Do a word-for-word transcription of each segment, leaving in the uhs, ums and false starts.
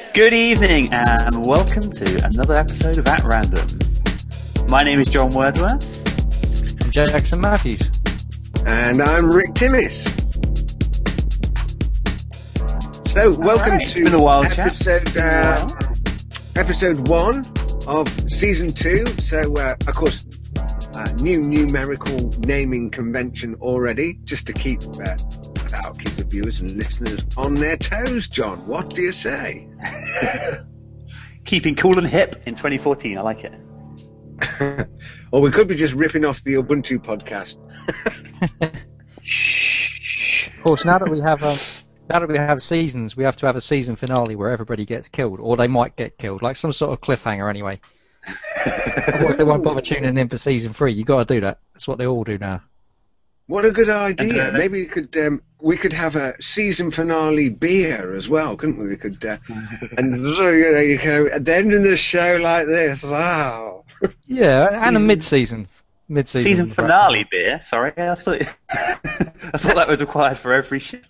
Good evening and welcome to another episode of At Random. My name is John Wordsworth. I'm Jackson Matthews. And I'm Rick Timmis. So, welcome right. to It's been a while, episode, uh, episode one of season two. So, uh, of course, uh, new numerical naming convention already, just to keep uh, I'll keep the viewers and listeners on their toes. John, what do you say? Keeping cool and hip in twenty fourteen. I like it. Or we could be just ripping off the Ubuntu podcast. Of course, now that we have um, now that we have seasons, we have to have a season finale where everybody gets killed, or they might get killed, like some sort of cliffhanger. Anyway, otherwise they won't bother tuning in for season three. You got to do that. That's what they all do now. What a good idea! Maybe we could um, we could have a season finale beer as well, couldn't we? We could, uh, and so, you know, you go at the end of the show like this. Wow. Yeah, and a mid-season, mid-season Season finale beer. Sorry, I thought I thought that was required for every show.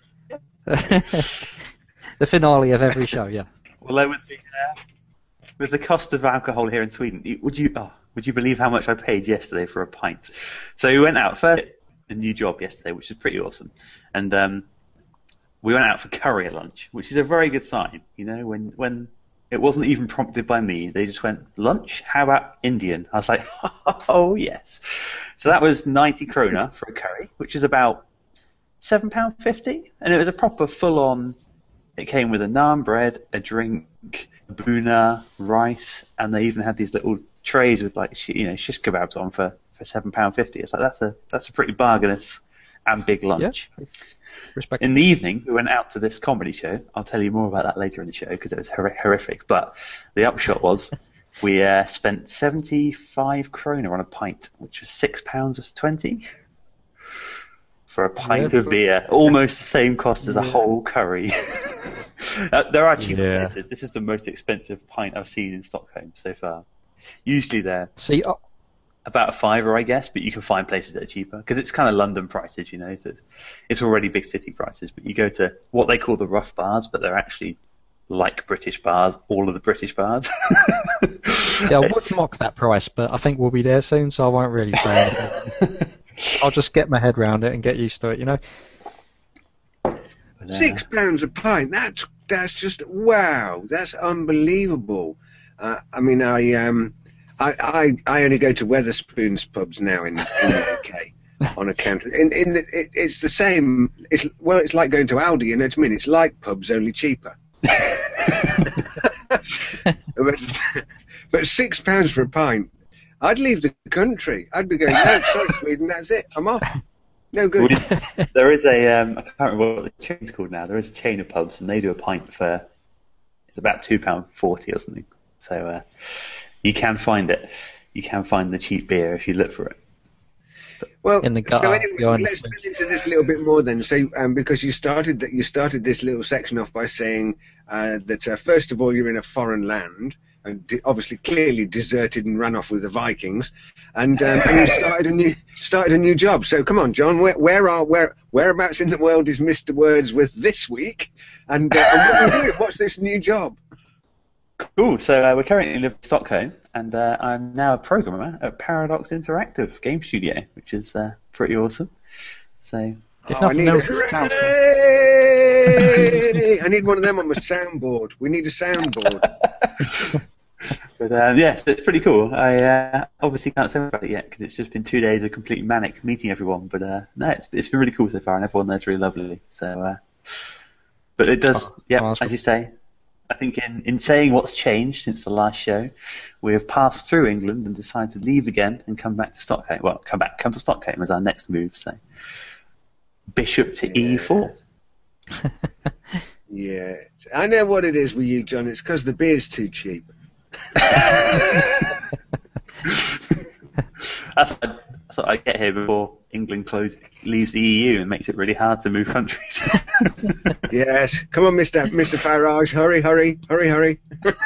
The finale of every show, yeah. Well, with the uh, with the cost of alcohol here in Sweden, would you oh, would you believe how much I paid yesterday for a pint? So we went out first. A new job yesterday, which is pretty awesome, and um, we went out for curry at lunch, which is a very good sign. You know, when when it wasn't even prompted by me, they just went, lunch? How about Indian? I was like, oh yes. So that was ninety krona for a curry, which is about seven pound fifty, and it was a proper full-on. It came with a naan bread, a drink, a buna, rice, and they even had these little trays with like you know shish kebabs on for. For seven pound fifty, it's like that's a that's a pretty bargainous and big lunch. Yeah. Respect. In the evening, we went out to this comedy show. I'll tell you more about that later in the show because it was hor- horrific. But the upshot was we uh, spent seventy-five krona on a pint, which was six pounds twenty for a pint yeah, of beer, almost the same cost as a yeah. whole curry. uh, there are cheaper Yeah. places. This is the most expensive pint I've seen in Stockholm so far. Usually they're See. Oh, about a fiver, I guess, but you can find places that are cheaper because it's kind of London prices, you know. So it's, it's already big city prices, but you go to what they call the rough bars, but they're actually like British bars, all of the British bars. See, I would mock that price, but I think we'll be there soon, so I won't really say anything. I'll just get my head around it and get used to it, you know. But, uh, Six pounds a pint. That's that's just wow. That's unbelievable. Uh, I mean, I um. I, I, I only go to Wetherspoons pubs now in, in the U K on account of, in, in the, it, it's the same, it's, well, it's like going to Aldi, you know what I mean? It's like pubs, only cheaper. but, but six pounds for a pint, I'd leave the country. I'd be going, no, sorry, Sweden, that's it, I'm off. No good. There is a, um, I can't remember what the chain's called now, there is a chain of pubs and they do a pint for, it's about two pounds forty or something. So, uh, you can find it. You can find the cheap beer if you look for it. Well, In the so gutter, anyway, behind let's the- get into this a little bit more then. So, um, because you started that, you started this little section off by saying uh, that uh, first of all you're in a foreign land, and de- obviously clearly deserted and ran off with the Vikings, and, um, and you started a new started a new job. So come on, John, where, where are where whereabouts in the world is Mister Wordsworth this week? And, uh, and what are you doing? What's this new job? Cool. So uh, we're currently living in Stockholm, and uh, I'm now a programmer at Paradox Interactive Game Studio, which is uh, pretty awesome. So If Oh, I nothing need else, a- it sounds good. Hooray! I need one of them on my soundboard. We need a soundboard. But um, yes, it's pretty cool. I uh, obviously can't say about it yet because it's just been two days of completely manic meeting everyone. But uh, no, it's it's been really cool so far, and everyone there's really lovely. So, uh, but it does, Oh, yeah, oh, that's as cool. you say. I think in, in saying what's changed since the last show, we have passed through England and decided to leave again and come back to Stockholm. Well, come back, come to Stockholm as our next move. So, Bishop to Yeah. E four. Yeah, I know what it is with you, John. It's because the beer's too cheap. I thought, I thought I'd get here before England close, leaves the E U and makes it really hard to move countries. Yes, come on, Mister Mister Farage, hurry, hurry, hurry, hurry.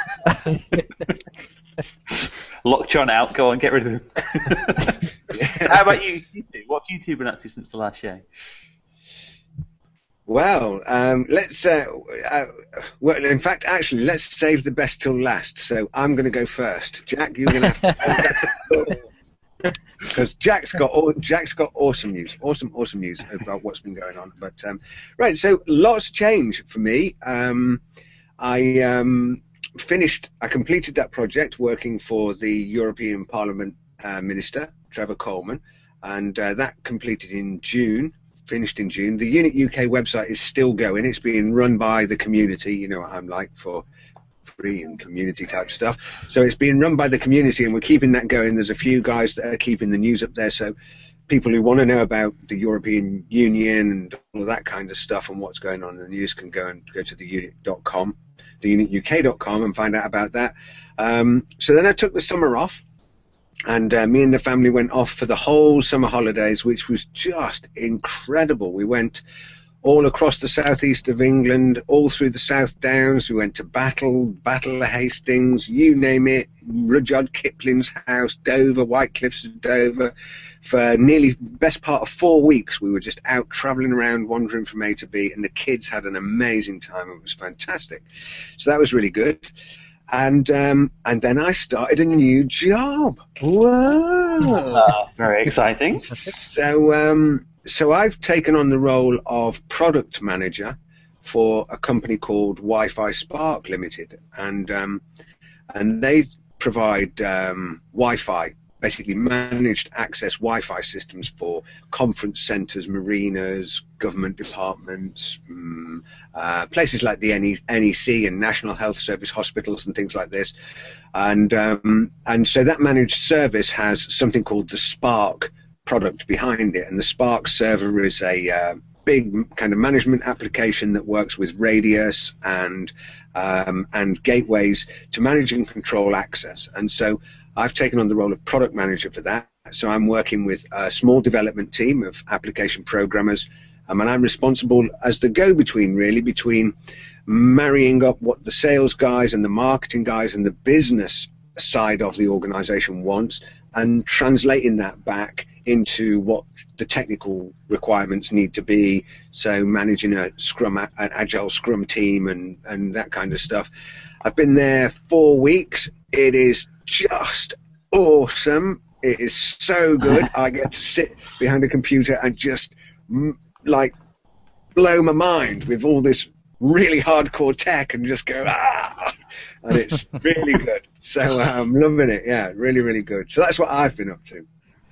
Lock John out. Go on, get rid of him. So how about you? you two? What have you two been up to since the last show? Well, um, let's. Uh, uh, well, in fact, actually, let's save the best till last. So I'm going to go first. Jack, you're going to have to. Because Jack's got all, Jack's got awesome news, awesome, awesome news about what's been going on. But um, right, so lots of change for me. Um, I um, finished. I completed that project working for the European Parliament uh, Minister Trevor Coleman, and uh, that completed in June. Finished in June. The Unit U K website is still going. It's being run by the community. You know what I'm like for free and community type stuff. So it's being run by the community, and we're keeping that going. There's a few guys that are keeping the news up there. So people who want to know about the European Union and all of that kind of stuff and what's going on in the news can go and go to the unit dot com, the unit U K dot com, and find out about that. Um, so then I took the summer off. And uh, me and the family went off for the whole summer holidays, which was just incredible. We went all across the southeast of England, all through the South Downs. We went to Battle, Battle of Hastings, you name it, Rudyard Kipling's house, Dover, White Cliffs of Dover. For nearly best part of four weeks, we were just out travelling around, wandering from A to B, and the kids had an amazing time. It was fantastic. So that was really good. And um, and then I started a new job. Whoa! Uh, very exciting. So um, so I've taken on the role of product manager for a company called Wi-Fi Spark Limited, and um, and they provide um, Wi-Fi, basically managed access Wi-Fi systems for conference centres, marinas, government departments, um, uh, places like the N E C and National Health Service hospitals and things like this. And um, and so that managed service has something called the Spark product behind it. And the Spark server is a uh, big kind of management application that works with Radius and um, and gateways to manage and control access. And so I've taken on the role of product manager for that. So I'm working with a small development team of application programmers, um, and I'm responsible as the go-between, really, between marrying up what the sales guys and the marketing guys and the business side of the organization wants and translating that back into what the technical requirements need to be. So managing a Scrum, an Agile Scrum team and, and that kind of stuff. I've been there four weeks. It is just awesome. It is so good. I get to sit behind a computer and just m- like blow my mind with all this really hardcore tech and just go ah, and it's really good. So I'm um, loving it. Yeah, really, really good. So that's what I've been up to.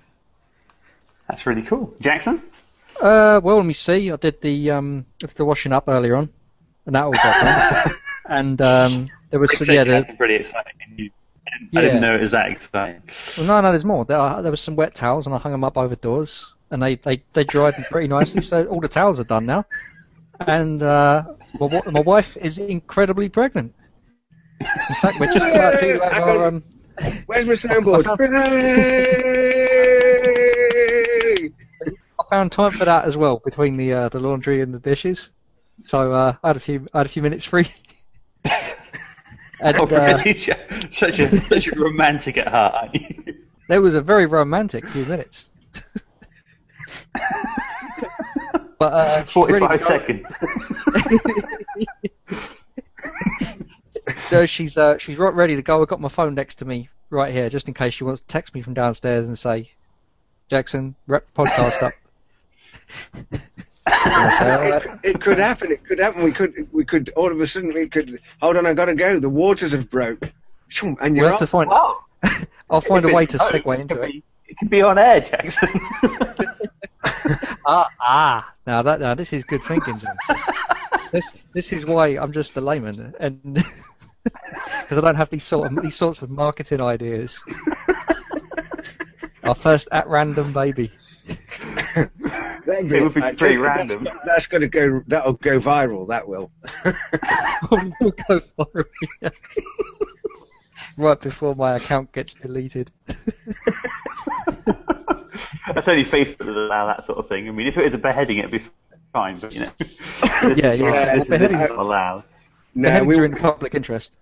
That's really cool. Jackson? Uh, well, let me see. I did the um, the washing up earlier on, and that all got done. And um, there was some, yeah, that's pretty exciting. You, I, didn't, yeah. I didn't know it was that exciting. Well, no, no, there's more. There, are, there was some wet towels, and I hung them up over doors, and they, they, they dried pretty nicely. So all the towels are done now, and uh, my, my wife is incredibly pregnant. In fact, we're just about to have our. Um, Where's my soundboard? I found, I found time for that as well between the uh, the laundry and the dishes. So uh, I had a few I had a few minutes free. And, oh, really? uh, such a such a romantic at heart, aren't you? It was a very romantic few minutes. But uh, forty-five seconds. So she's uh, she's right ready to go. I've got my phone next to me right here, just in case she wants to text me from downstairs and say, "Jackson, wrap the podcast up." it, it could happen. It could happen. We could we could all of a sudden we could hold on. I gotta go. The waters have broke. And you're we'll have to find. Wow. I'll find if a way to broke, segue into it. it. Be, it could be on air, Jackson. ah, ah. Now that now this is good thinking, James. This this is why I'm just a layman, and because I don't have these sort of these sorts of marketing ideas. Our first at random baby. That'd be, it would be uh, pretty that's, random. That's going to go. That'll go viral. That will. We'll go viral. Yeah. Right before my account gets deleted. That's only Facebook that allow that sort of thing. I mean, if it was a beheading, it'd be fine, but you know. yeah, yeah. yeah well, beheadings not allowed. No, beheadings we, are in public interest.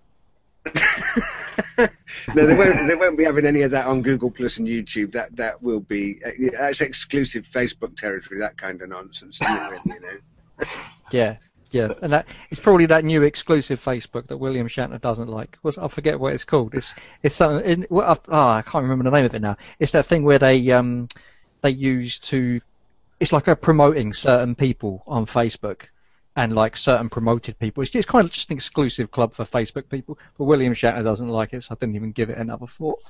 no, they won't. They won't be having any of that on Google Plus and YouTube. That that will be. That's exclusive Facebook territory. That kind of nonsense, isn't it, really, you know. Yeah, yeah, and that it's probably that new exclusive Facebook that William Shatner doesn't like. What's, I forget what it's called. It's it's something. Isn't it, well, oh, I can't remember the name of it now. It's that thing where they um they use to. It's like a promoting certain people on Facebook, and like certain promoted people. It's just kind of just an exclusive club for Facebook people. But William Shatner doesn't like it, so I didn't even give it another thought.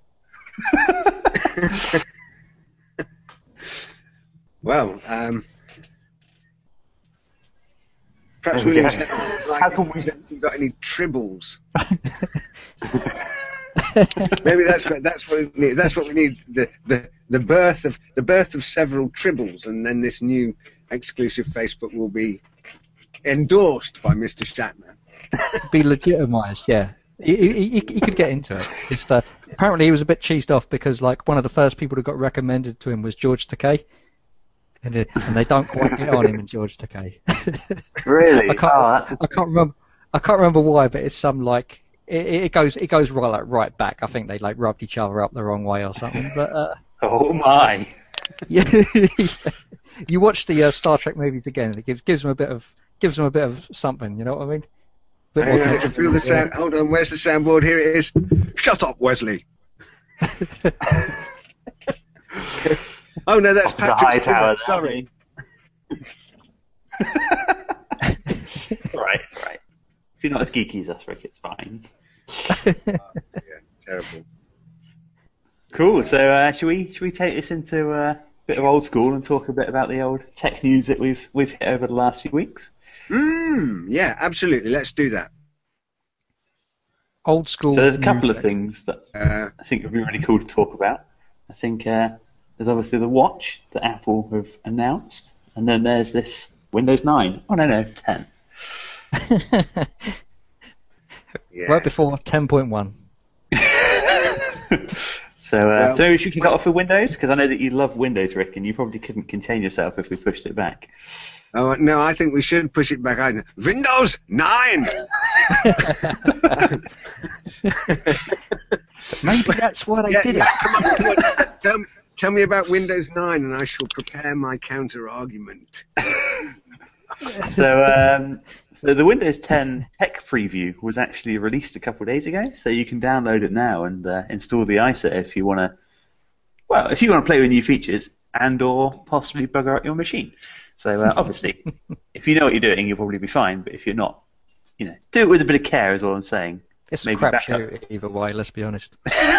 Well, um, perhaps There we William go. Shatner doesn't How like can it we- because he hasn't got any tribbles. Maybe that's what that's what we need. That's what we need. The, the the birth of the birth of several tribbles, and then this new exclusive Facebook will be endorsed by Mister Shatner. Be legitimised, yeah. He, he, he, he could get into it. Just, uh, apparently, he was a bit cheesed off because, like, one of the first people who got recommended to him was George Takei, and, it, and they don't quite get on him and George Takei. Really? I can't, Oh, that's a- I can't remember. I can't remember why, but it's some like it, it goes it goes right like right back. I think they like rubbed each other up the wrong way or something. But uh, Oh my! yeah, you watch the uh, Star Trek movies again, it gives gives them a bit of gives them a bit of something. You know what I mean? Bit Hang more on, I tension. can feel the sound. Hold on, where's the soundboard? Here it is. Shut up, Wesley. Oh no, that's Off the Patrick high tower. Stewart. Sorry. Right, right. If you're not as geeky as us, Rick, it's fine. Yeah, terrible. Cool. So, uh, should we should we take this into uh, a bit of old school and talk a bit about the old tech news that we've we've hit over the last few weeks? Mm, yeah, absolutely. Let's do that. Old school. So, there's a couple news of things that Uh, I think would be really cool to talk about. I think uh, there's obviously the watch that Apple have announced, and then there's this Windows nine. Oh no, no, ten. yeah. Right before ten point one. So, uh, Well- so maybe we should kick it off with Windows, because I know that you love Windows, Rick, and you probably couldn't contain yourself if we pushed it back. Oh no, I think we should push it back. I Windows nine. Maybe that's why they Yeah, did yeah, it. come on, come on. Tell, me- tell me about Windows nine, and I shall prepare my counter argument. So, um, so the Windows ten tech preview was actually released a couple of days ago, so you can download it now and uh, install the I S O if you want to. Well, if you want to play with new features and/or possibly bugger up your machine. So, uh, obviously, if you know what you're doing, you'll probably be fine. But if you're not, you know, do it with a bit of care. Is all I'm saying. It's a Maybe back crapshoot either way. Let's be honest.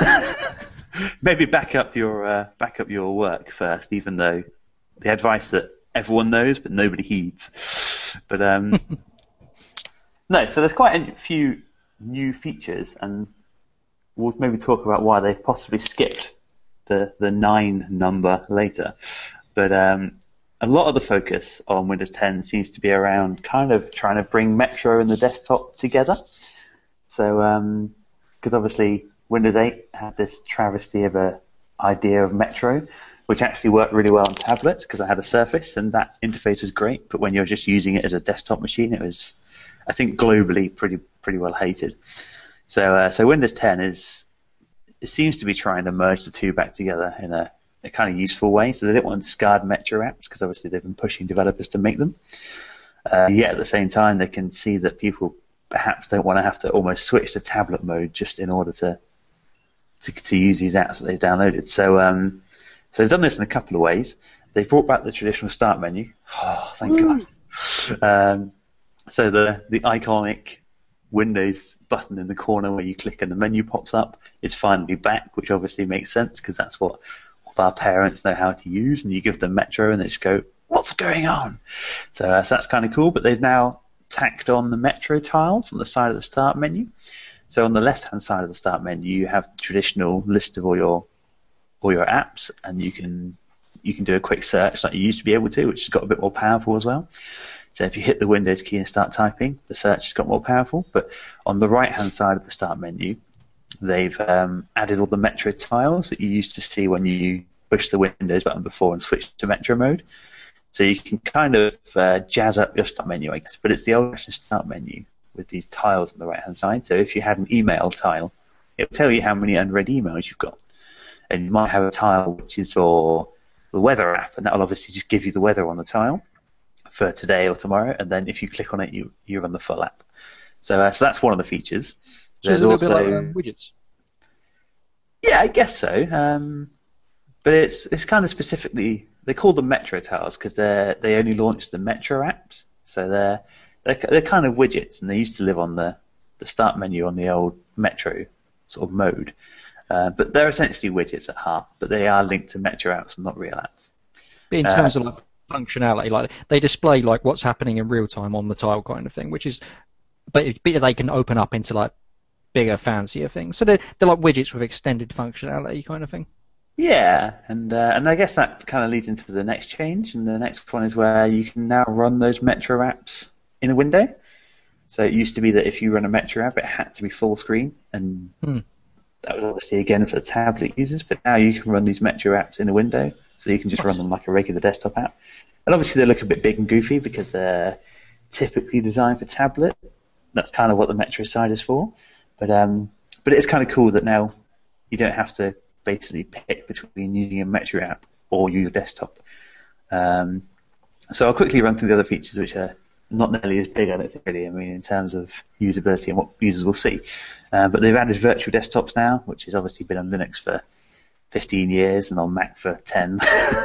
Maybe back up your uh, back up your work first, even though the advice that everyone knows but nobody heeds. But um, no, so there's quite a few new features, and we'll maybe talk about why they possibly skipped the the nine number later. But um, a lot of the focus on Windows ten seems to be around kind of trying to bring Metro and the desktop together. So, because obviously Windows eight had this travesty of a idea of Metro, which actually worked really well on tablets because I had a Surface and that interface was great. But when you're just using it as a desktop machine, it was, I think, globally pretty pretty well hated. So, uh, so Windows ten is it seems to be trying to merge the two back together in a, a kind of useful way. So they didn't want to discard Metro apps because obviously they've been pushing developers to make them. Uh, yet at the same time, they can see that people perhaps don't want to have to almost switch to tablet mode just in order to to, to use these apps that they've downloaded. So, um, so they've done this in a couple of ways. They've brought back the traditional start menu. Oh, thank God. Um, so the the iconic Windows button in the corner where you click and the menu pops up is finally back, which obviously makes sense because that's what all of our parents know how to use. And you give them Metro and they just go, "What's going on?" So, uh, so that's kind of cool. But they've now tacked on the Metro tiles on the side of the start menu. So on the left-hand side of the start menu, you have the traditional list of all your all your apps, and you can you can do a quick search like you used to be able to, which has got a bit more powerful as well. So if you hit the Windows key and start typing, the search has got more powerful. But on the right-hand side of the start menu, they've um, added all the Metro tiles that you used to see when you push the Windows button before and switch to Metro mode. So you can kind of uh, jazz up your start menu, I guess, but it's the old-fashioned start menu with these tiles on the right-hand side. So if you had an email tile, it will tell you how many unread emails you've got. And you might have a tile which is for the weather app, and that will obviously just give you the weather on the tile. for today or tomorrow, and then if you click on it, you you run the full app. So uh, so that's one of the features. So There's it's a also little bit like um, widgets. yeah, I guess so. Um, but it's it's kind of specifically they call them Metro tiles because they they only launched the Metro apps, so they're they're they're kind of widgets, and they used to live on the the start menu on the old Metro sort of mode. Uh, but they're essentially widgets at heart, but they are linked to Metro apps and not real apps. But in Uh, terms of like functionality, like they display like what's happening in real time on the tile kind of thing, which is, but, but they can open up into like bigger, fancier things. So they're, they're like widgets with extended functionality kind of thing. Yeah, and uh, and I guess that kind of leads into the next change, and the next one is where you can now run those Metro apps in a window. So it used to be that if you run a Metro app, it had to be full screen, and Hmm. that was obviously again for the tablet users. But now you can run these Metro apps in a window, so you can just run them like a regular desktop app. And obviously they look a bit big and goofy because they're typically designed for tablet. That's kind of what the Metro side is for. But um, but it's kind of cool that now you don't have to basically pick between using a Metro app or your desktop. Um, so I'll quickly run through the other features which are not nearly as big, I don't think, really, I mean, in terms of usability and what users will see. Uh, but they've added virtual desktops now, which has obviously been on Linux for fifteen years and on Mac for ten.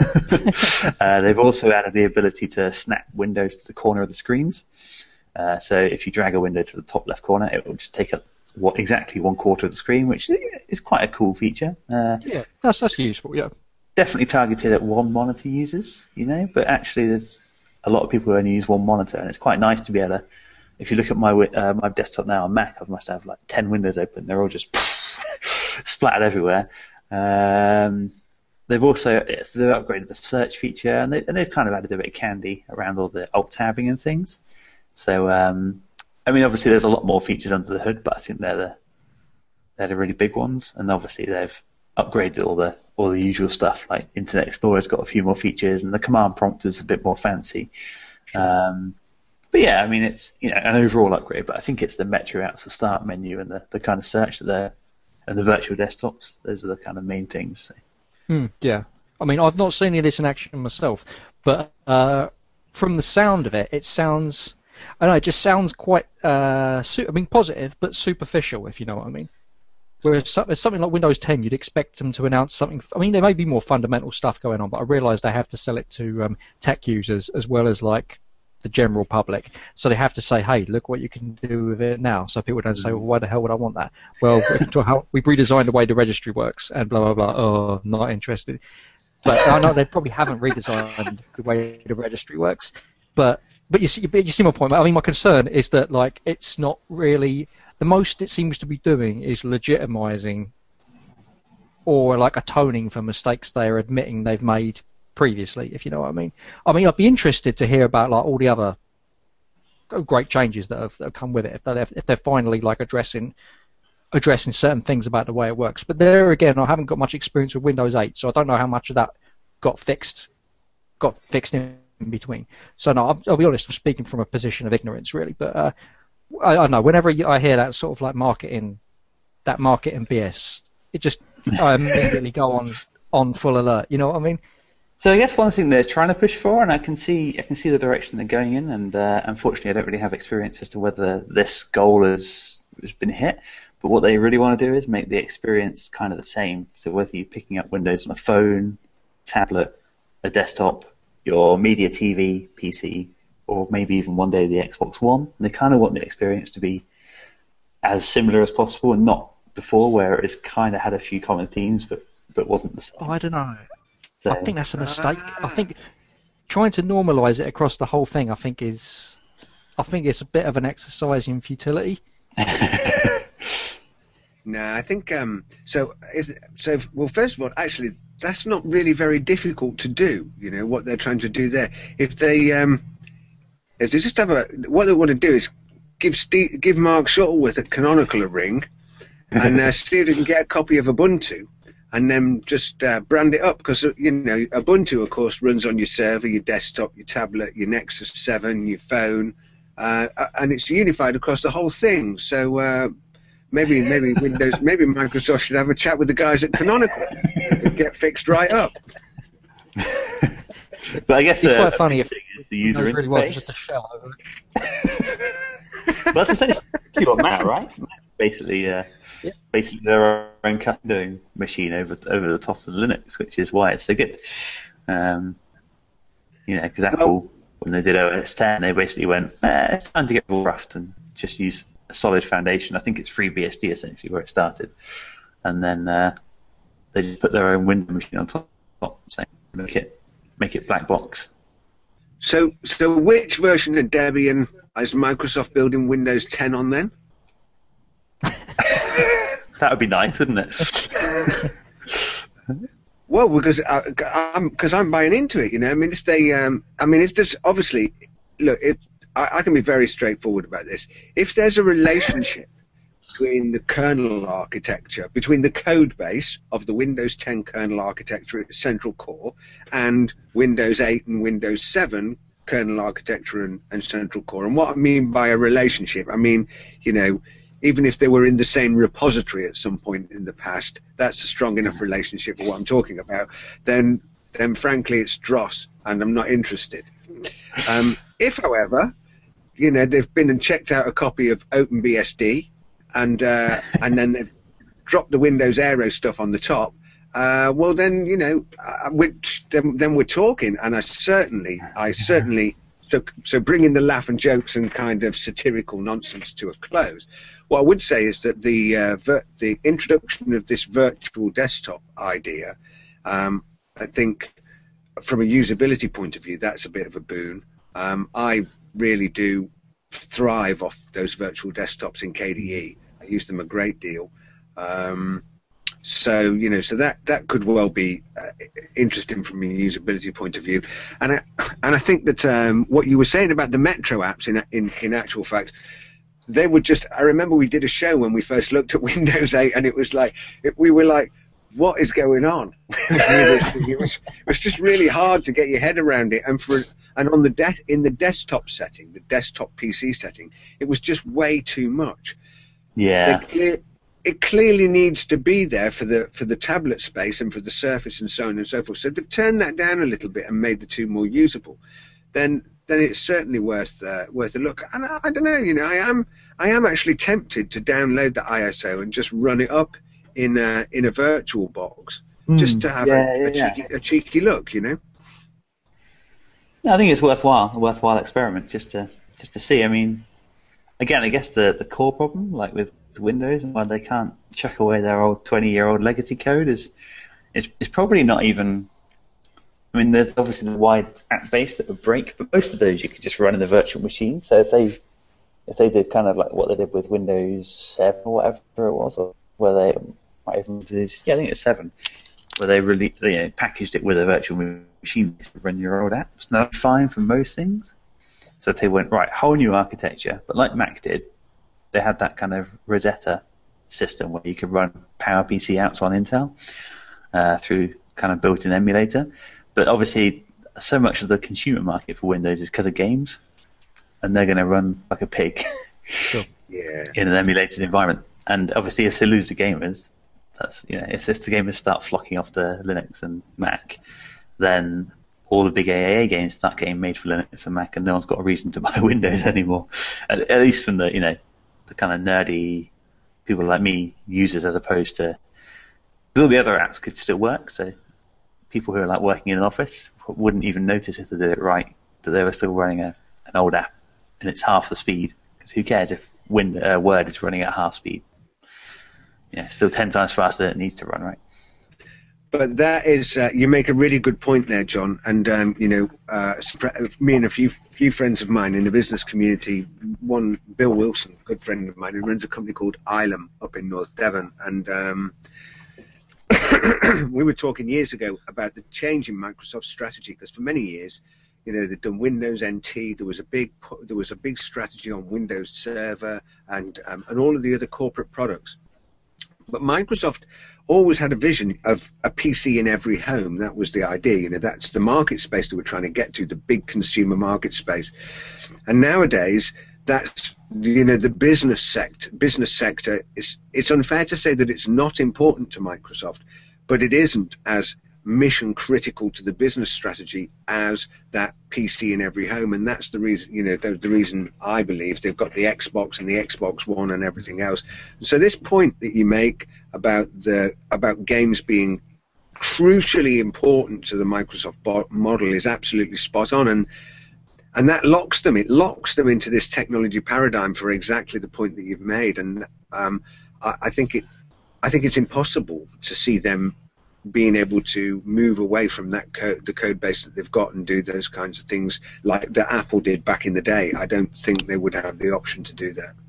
uh, they've also added the ability to snap windows to the corner of the screens. Uh, so if you drag a window to the top left corner, it will just take up what exactly one quarter of the screen, which is quite a cool feature. Uh, Yeah, that's that's useful. Yeah. Definitely targeted at one monitor users, you know, but actually there's a lot of people who only use one monitor, and it's quite nice to be able to, if you look at my uh, my desktop now on Mac, I must have like ten windows open. They're all just splattered everywhere. Um, they've also so they've upgraded the search feature, and, they, and they've kind of added a bit of candy around all the alt tabbing and things. So, um, I mean, obviously there's a lot more features under the hood, but I think they're the they're the really big ones. And obviously they've upgraded all the all the usual stuff, like Internet Explorer's got a few more features, and the command prompt is a bit more fancy. Sure. Um, but yeah, I mean, it's you know an overall upgrade, but I think it's the Metro apps, the start menu, and the, the kind of search that they're and the virtual desktops. Those are the kind of main things. So. Hmm, yeah. I mean, I've not seen any of this in action myself, but uh, from the sound of it, it sounds. I don't know. It just sounds quite. Uh, su- I mean, positive, but superficial, if you know what I mean. Whereas so- something like Windows ten, you'd expect them to announce something. I mean, there may be more fundamental stuff going on, but I realise they have to sell it to um, tech users as well as like the general public. So they have to say, "Hey, look what you can do with it now." So people don't say, "Well, why the hell would I want that?" Well, we've redesigned the way the registry works, and blah blah blah. Oh, not interested. But I know they probably haven't redesigned the way the registry works. But but you see, but you see my point. I mean, my concern is that like it's not really. The most it seems to be doing is legitimizing or like atoning for mistakes they are admitting they've made previously, if you know what I mean. I mean, I'd be interested to hear about like all the other great changes that have, that have come with it, if they're, if they're finally like addressing addressing certain things about the way it works. But there again, I haven't got much experience with Windows eight, so I don't know how much of that got fixed got fixed in between. So no, I'll, I'll be honest, I'm speaking from a position of ignorance, really. But uh, I, I don't know. Whenever I hear that sort of like marketing, that marketing B S, it just I immediately go on on full alert. You know what I mean? So I guess one thing they're trying to push for, and I can see I can see the direction they're going in, and uh, unfortunately I don't really have experience as to whether this goal has has been hit. But what they really want to do is make the experience kind of the same. So whether you're picking up Windows on a phone, tablet, a desktop, your media T V, P C, or maybe even one day the Xbox One, they kind of want the experience to be as similar as possible, and not before where it's kind of had a few common themes but but wasn't the same. Oh, I don't know. So, I think that's a mistake. I think trying to normalise it across the whole thing, I think is, I think it's a bit of an exercise in futility. No, I think um, so. Is, so well, first of all, actually, that's not really very difficult to do. You know what they're trying to do there. If they, um, if they just have a, what they want to do is give Steve, give Mark Shuttleworth at Canonical a ring, and uh, see if they can get a copy of Ubuntu, and then just uh, brand it up, because you know Ubuntu, of course, runs on your server, your desktop, your tablet, your Nexus seven, your phone, uh, and it's unified across the whole thing. So. Uh, Maybe maybe Windows, maybe Microsoft should have a chat with the guys at Canonical and get fixed right up. But I guess It'd be uh, quite funny if It's the user Windows really was interface. just a shell over it. Well, that's essentially what Mac, right? Mac basically, uh, Yeah. basically their own custom machine over over the top of Linux, which is why it's so good. Um, you know, because Apple, when they did O S ten, they basically went, eh, it's time to get roughed and just use a solid foundation. I think it's FreeBSD essentially where it started, and then uh, they just put their own Windows machine on top, saying make it make it black box. So, so which version of Debian is Microsoft building Windows ten on then? That would be nice, wouldn't it? Well, because I, I'm because I'm buying into it, you know. I mean, if they, um, I mean, if there's obviously, look, it, I, I can be very straightforward about this. If there's a relationship between the kernel architecture, between the code base of the Windows ten kernel architecture at central core and Windows eight and Windows seven kernel architecture and, and central core, and what I mean by a relationship, I mean, you know, even if they were in the same repository at some point in the past, that's a strong enough relationship for what I'm talking about, then, then frankly, it's dross, and I'm not interested. Um, if, however, you know, they've been and checked out a copy of OpenBSD, and uh, and then they've dropped the Windows Aero stuff on the top, uh, well, then, you know, uh, which, then, then we're talking, and I certainly, I certainly... So, so bringing the laugh and jokes and kind of satirical nonsense to a close, what I would say is that the uh, vir- the introduction of this virtual desktop idea, um, I think, from a usability point of view, that's a bit of a boon. Um, I really do thrive off those virtual desktops in K D E. I use them a great deal. Um, So, you know, so that, that could well be uh, interesting from a usability point of view. And I, and I think that um, what you were saying about the Metro apps, in, in in actual fact, they would just, I remember we did a show when we first looked at Windows eight, and it was like, it, we were like, what is going on? it, was, it was just really hard to get your head around it. And for and on the de- in the desktop setting, the desktop P C setting, it was just way too much. Yeah. Clear, it clearly needs to be there for the for the tablet space and for the Surface and so on and so forth. So they've turned that down a little bit and made the two more usable. Then then it's certainly worth uh, worth a look. And I, I don't know, you know, I am I am actually tempted to download the I S O and just run it up in a, in a virtual box, mm, just to have yeah, a, a, yeah, cheeky, a cheeky look, you know. I think it's worthwhile, a worthwhile experiment just to just to see. I mean, again, I guess the the core problem, like with Windows and why they can't chuck away their old twenty-year-old legacy code is, is is probably not even. I mean, there's obviously the wide app base that would break, but most of those you could just run in the virtual machine. So if they if they did kind of like what they did with Windows seven or whatever it was, or where they might even do this, yeah, I think it's seven, where they really you know, packaged it with a virtual machine to run your old apps. Now, fine for most things. So if they went right, whole new architecture, but like Mac did. They had that kind of Rosetta system where you could run PowerPC apps on Intel uh, through kind of built-in emulator. But obviously, so much of the consumer market for Windows is because of games, and they're going to run like a pig sure. yeah. in an emulated environment. And obviously, if they lose the gamers, that's you know, if, if the gamers start flocking off to Linux and Mac, then all the big A A A games start getting made for Linux and Mac, and no one's got a reason to buy Windows anymore. At, at least from the you know. the kind of nerdy people like me users, as opposed to all the other apps could still work. So people who are like working in an office wouldn't even notice if they did it right that they were still running a, an old app and it's half the speed. Because who cares if Wind, uh, Word is running at half speed? Yeah, still ten times faster than it needs to run, right? But that is, uh, you make a really good point there, John. And, um, you know, uh, me and a few few friends of mine in the business community, one, Bill Wilson, a good friend of mine, who runs a company called Ilum up in North Devon. And um, we were talking years ago about the change in Microsoft's strategy, because for many years, you know, they'd done Windows N T. There was a big there was a big strategy on Windows Server and um, and all of the other corporate products. But Microsoft always had a vision of a P C in every home. That was the idea. You know, that's the market space that we're trying to get to, the big consumer market space. And nowadays, that's, you know, the business sector. Business sector is. It's unfair to say that it's not important to Microsoft, but it isn't as mission critical to the business strategy as that P C in every home, and that's the reason, you know, the, the reason I believe they've got the Xbox and the Xbox One and everything else. So this point that you make about the about games being crucially important to the Microsoft model is absolutely spot on, and and that locks them. It locks them into this technology paradigm for exactly the point that you've made, and um, I, I think it. I think it's impossible to see them being able to move away from that code, the code base that they've got, and do those kinds of things like that Apple did back in the day. I don't think they would have the option to do that.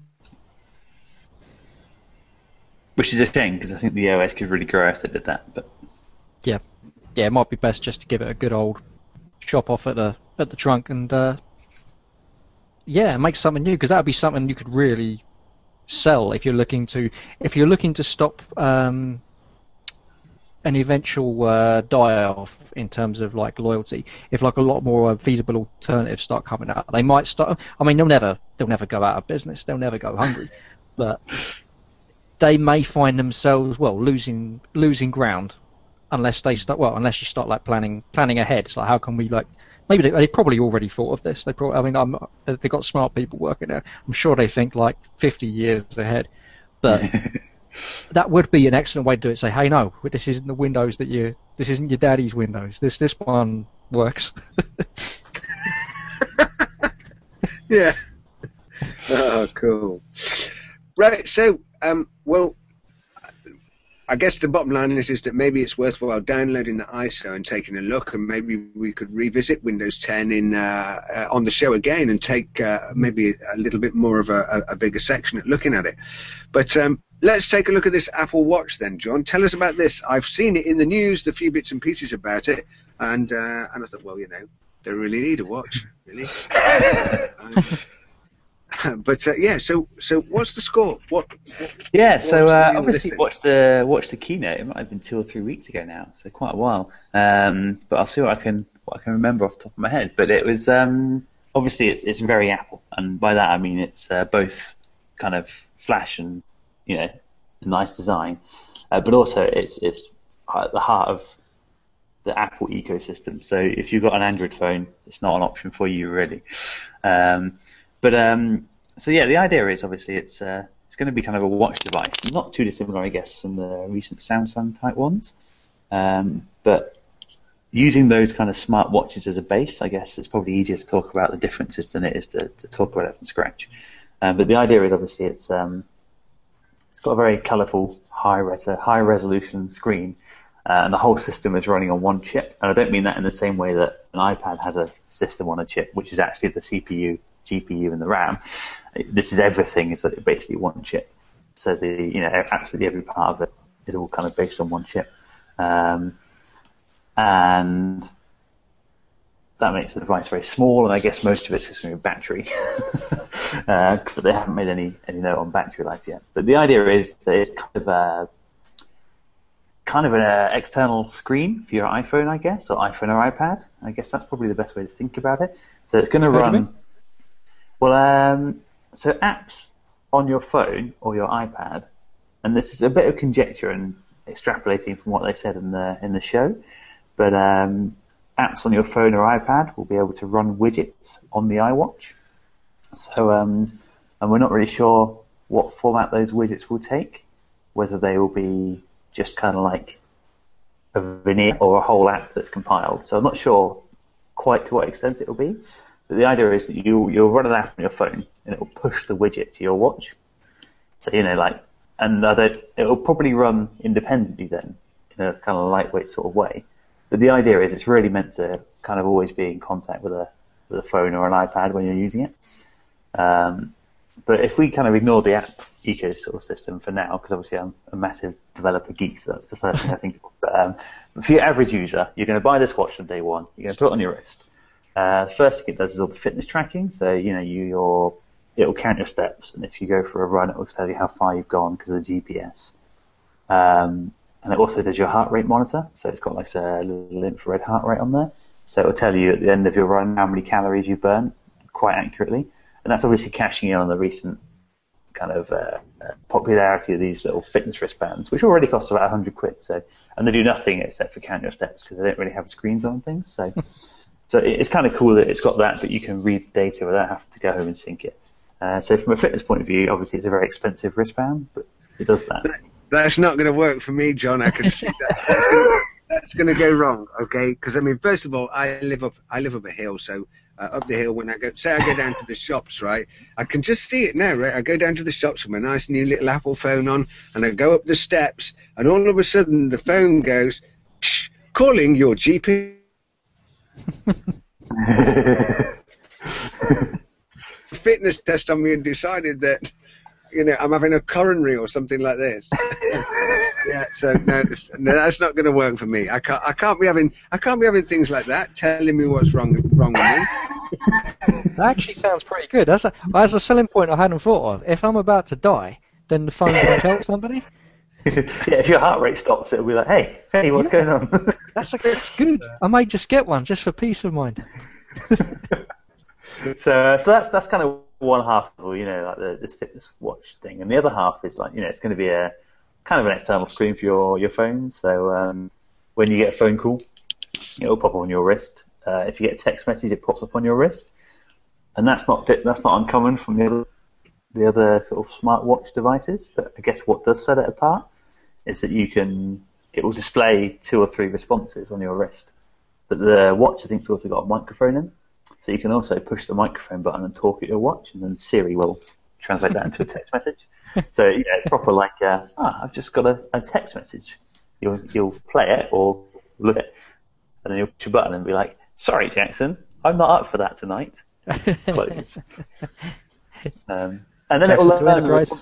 Which is a shame, because I think the O S could really grow if they did that. But yeah, yeah, it might be best just to give it a good old chop off at the at the trunk and uh, yeah, make something new, because that would be something you could really sell if you're looking to if you're looking to stop um, an eventual uh, die-off in terms of like loyalty. If like a lot more uh, feasible alternatives start coming out, they might start. I mean, they'll never they'll never go out of business. They'll never go hungry, but they may find themselves well losing losing ground unless they start well unless you start like planning planning ahead. It's like, how can we like maybe they, they probably already thought of this. They probably I mean I'm, they've got smart people working there. I'm sure they think like fifty years ahead, but. That would be an excellent way to do it. Say, hey, no, this isn't the Windows that you. This isn't your daddy's Windows. This this one works. Yeah. Oh, cool. Right. So, um, well, I guess the bottom line is is that maybe it's worthwhile downloading the I S O and taking a look, and maybe we could revisit Windows ten in uh, uh, on the show again and take uh, maybe a little bit more of a, a, a bigger section at looking at it. But um, let's take a look at this Apple Watch then, John. Tell us about this. I've seen it in the news, the few bits and pieces about it, and uh, and I thought, well, you know, they really need a watch, really. um, But uh, yeah, so so what's the score? What? what yeah, so uh, what obviously watched the watched the keynote. It might have been two or three weeks ago now, so quite a while. Um, but I'll see what I can what I can remember off the top of my head. But it was um, obviously it's it's very Apple, and by that I mean it's uh, both kind of flash and you know a nice design, uh, but also it's it's at the heart of the Apple ecosystem. So if you've got an Android phone, it's not an option for you really. Um, But um, so yeah, the idea is obviously it's uh, it's going to be kind of a watch device, not too dissimilar, I guess, from the recent Samsung type ones. Um, but using those kind of smart watches as a base, I guess it's probably easier to talk about the differences than it is to, to talk about it from scratch. Um, but the idea is obviously it's um, it's got a very colourful, high res high resolution screen, uh, and the whole system is running on one chip. And I don't mean that in the same way that an iPad has a system on a chip, which is actually the C P U. G P U and the RAM. This is everything is basically one chip. So the you know absolutely every part of it is all kind of based on one chip, um, and that makes the device very small. And I guess most of it's just going to be battery, uh, but they haven't made any any note on battery life yet. But the idea is that it's kind of a kind of an uh, external screen for your iPhone, I guess, or iPhone or iPad. I guess that's probably the best way to think about it. So it's going to run. Well, um, so apps on your phone or your iPad, and this is a bit of conjecture and extrapolating from what they said in the in the show, but um, apps on your phone or iPad will be able to run widgets on the iWatch. So, um, and we're not really sure what format those widgets will take, whether they will be just kind of like a veneer or a whole app that's compiled. So I'm not sure quite to what extent it will be. But the idea is that you, you'll run an app on your phone and it will push the widget to your watch. So, you know, like, and uh, it will probably run independently then in a kind of lightweight sort of way. But the idea is it's really meant to kind of always be in contact with a, with a phone or an iPad when you're using it. Um, but if we kind of ignore the app ecosystem for now, because obviously I'm a massive developer geek, so that's the first thing I think of. But, um, but for your average user, you're going to buy this watch on day one, you're going to put it on your wrist. Uh, the first thing it does is all the fitness tracking. So, you know, you, your, it will count your steps. And if you go for a run, it will tell you how far you've gone because of the G P S. Um, and it also does your heart rate monitor. So it's got like a little infrared heart rate on there. So it will tell you at the end of your run how many calories you've burned quite accurately. And that's obviously cashing in on the recent kind of uh, popularity of these little fitness wristbands, which already cost about a hundred quid. So, and they do nothing except for count your steps because they don't really have screens on things. So, so it's kind of cool that it's got that, but you can read data without having to go home and sync it. Uh, so, from a fitness point of view, obviously it's a very expensive wristband, but it does that. That's not going to work for me, John. I can see that. That's gonna, that's going to go wrong, okay? Because I mean, first of all, I live up, I live up a hill, so. Uh, up the hill when I go, say I go down to the shops, right? I can just see it now, right? I go down to the shops with my nice new little Apple phone on, and I go up the steps, and all of a sudden the phone goes, Shh, calling your G P. Fitness test on me and decided that, you know, I'm having a coronary or something like this. Yeah, so no, no that's not going to work for me. I can't, I can't be having, I can't be having things like that telling me what's wrong, wrong with me. That actually sounds pretty good. That's a, that's a selling point I hadn't thought of. If I'm about to die, then the phone can tell somebody. Yeah, if your heart rate stops, it'll be like, hey, hey, what's yeah. going on? That's a, that's good. I might just get one just for peace of mind. so, so that's that's kind of one half of you know, like the, this fitness watch thing, and the other half is like, you know, it's going to be a kind of an external screen for your your phone. So um, when you get a phone call, it'll pop up on your wrist. Uh, if you get a text message, it pops up on your wrist, and that's not that's not uncommon from the other the other sort of smartwatch devices. But I guess what does set it apart is that you can it will display two or three responses on your wrist. But the watch, I think, has also got a microphone in, so you can also push the microphone button and talk at your watch, and then Siri will translate that into a text message. So yeah, it's proper like, uh, ah, I've just got a, a text message. You'll you'll play it or look at it, and then you'll push a button and be like, sorry, Jackson, I'm not up for that tonight. Close. um, and then Jackson it will learn. The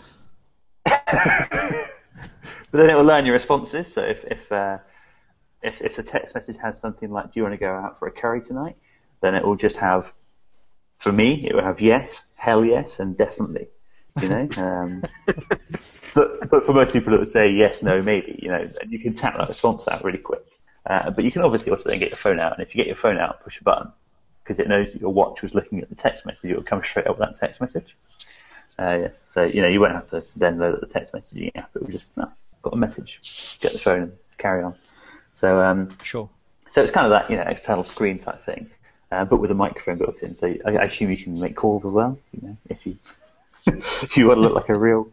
but then it will learn your responses. So if if, uh, if if the text message has something like, do you want to go out for a curry tonight? Then it will just have, for me, it will have yes, hell yes, and definitely. You know, um, but but for most people it would say yes, no, maybe. You know, you can tap that response out really quick. Uh, but you can obviously also then get your phone out, and if you get your phone out, push a button because it knows that your watch was looking at the text message. It will come straight up with that text message. Uh, yeah. So you know, you won't have to then load up the text messaging app. It will just no, got a message, get the phone, and carry on. So um, sure. So it's kind of that, you know, external screen type thing, uh, but with a microphone built in. So I, I assume you can make calls as well. You know, if you if you want to look like a real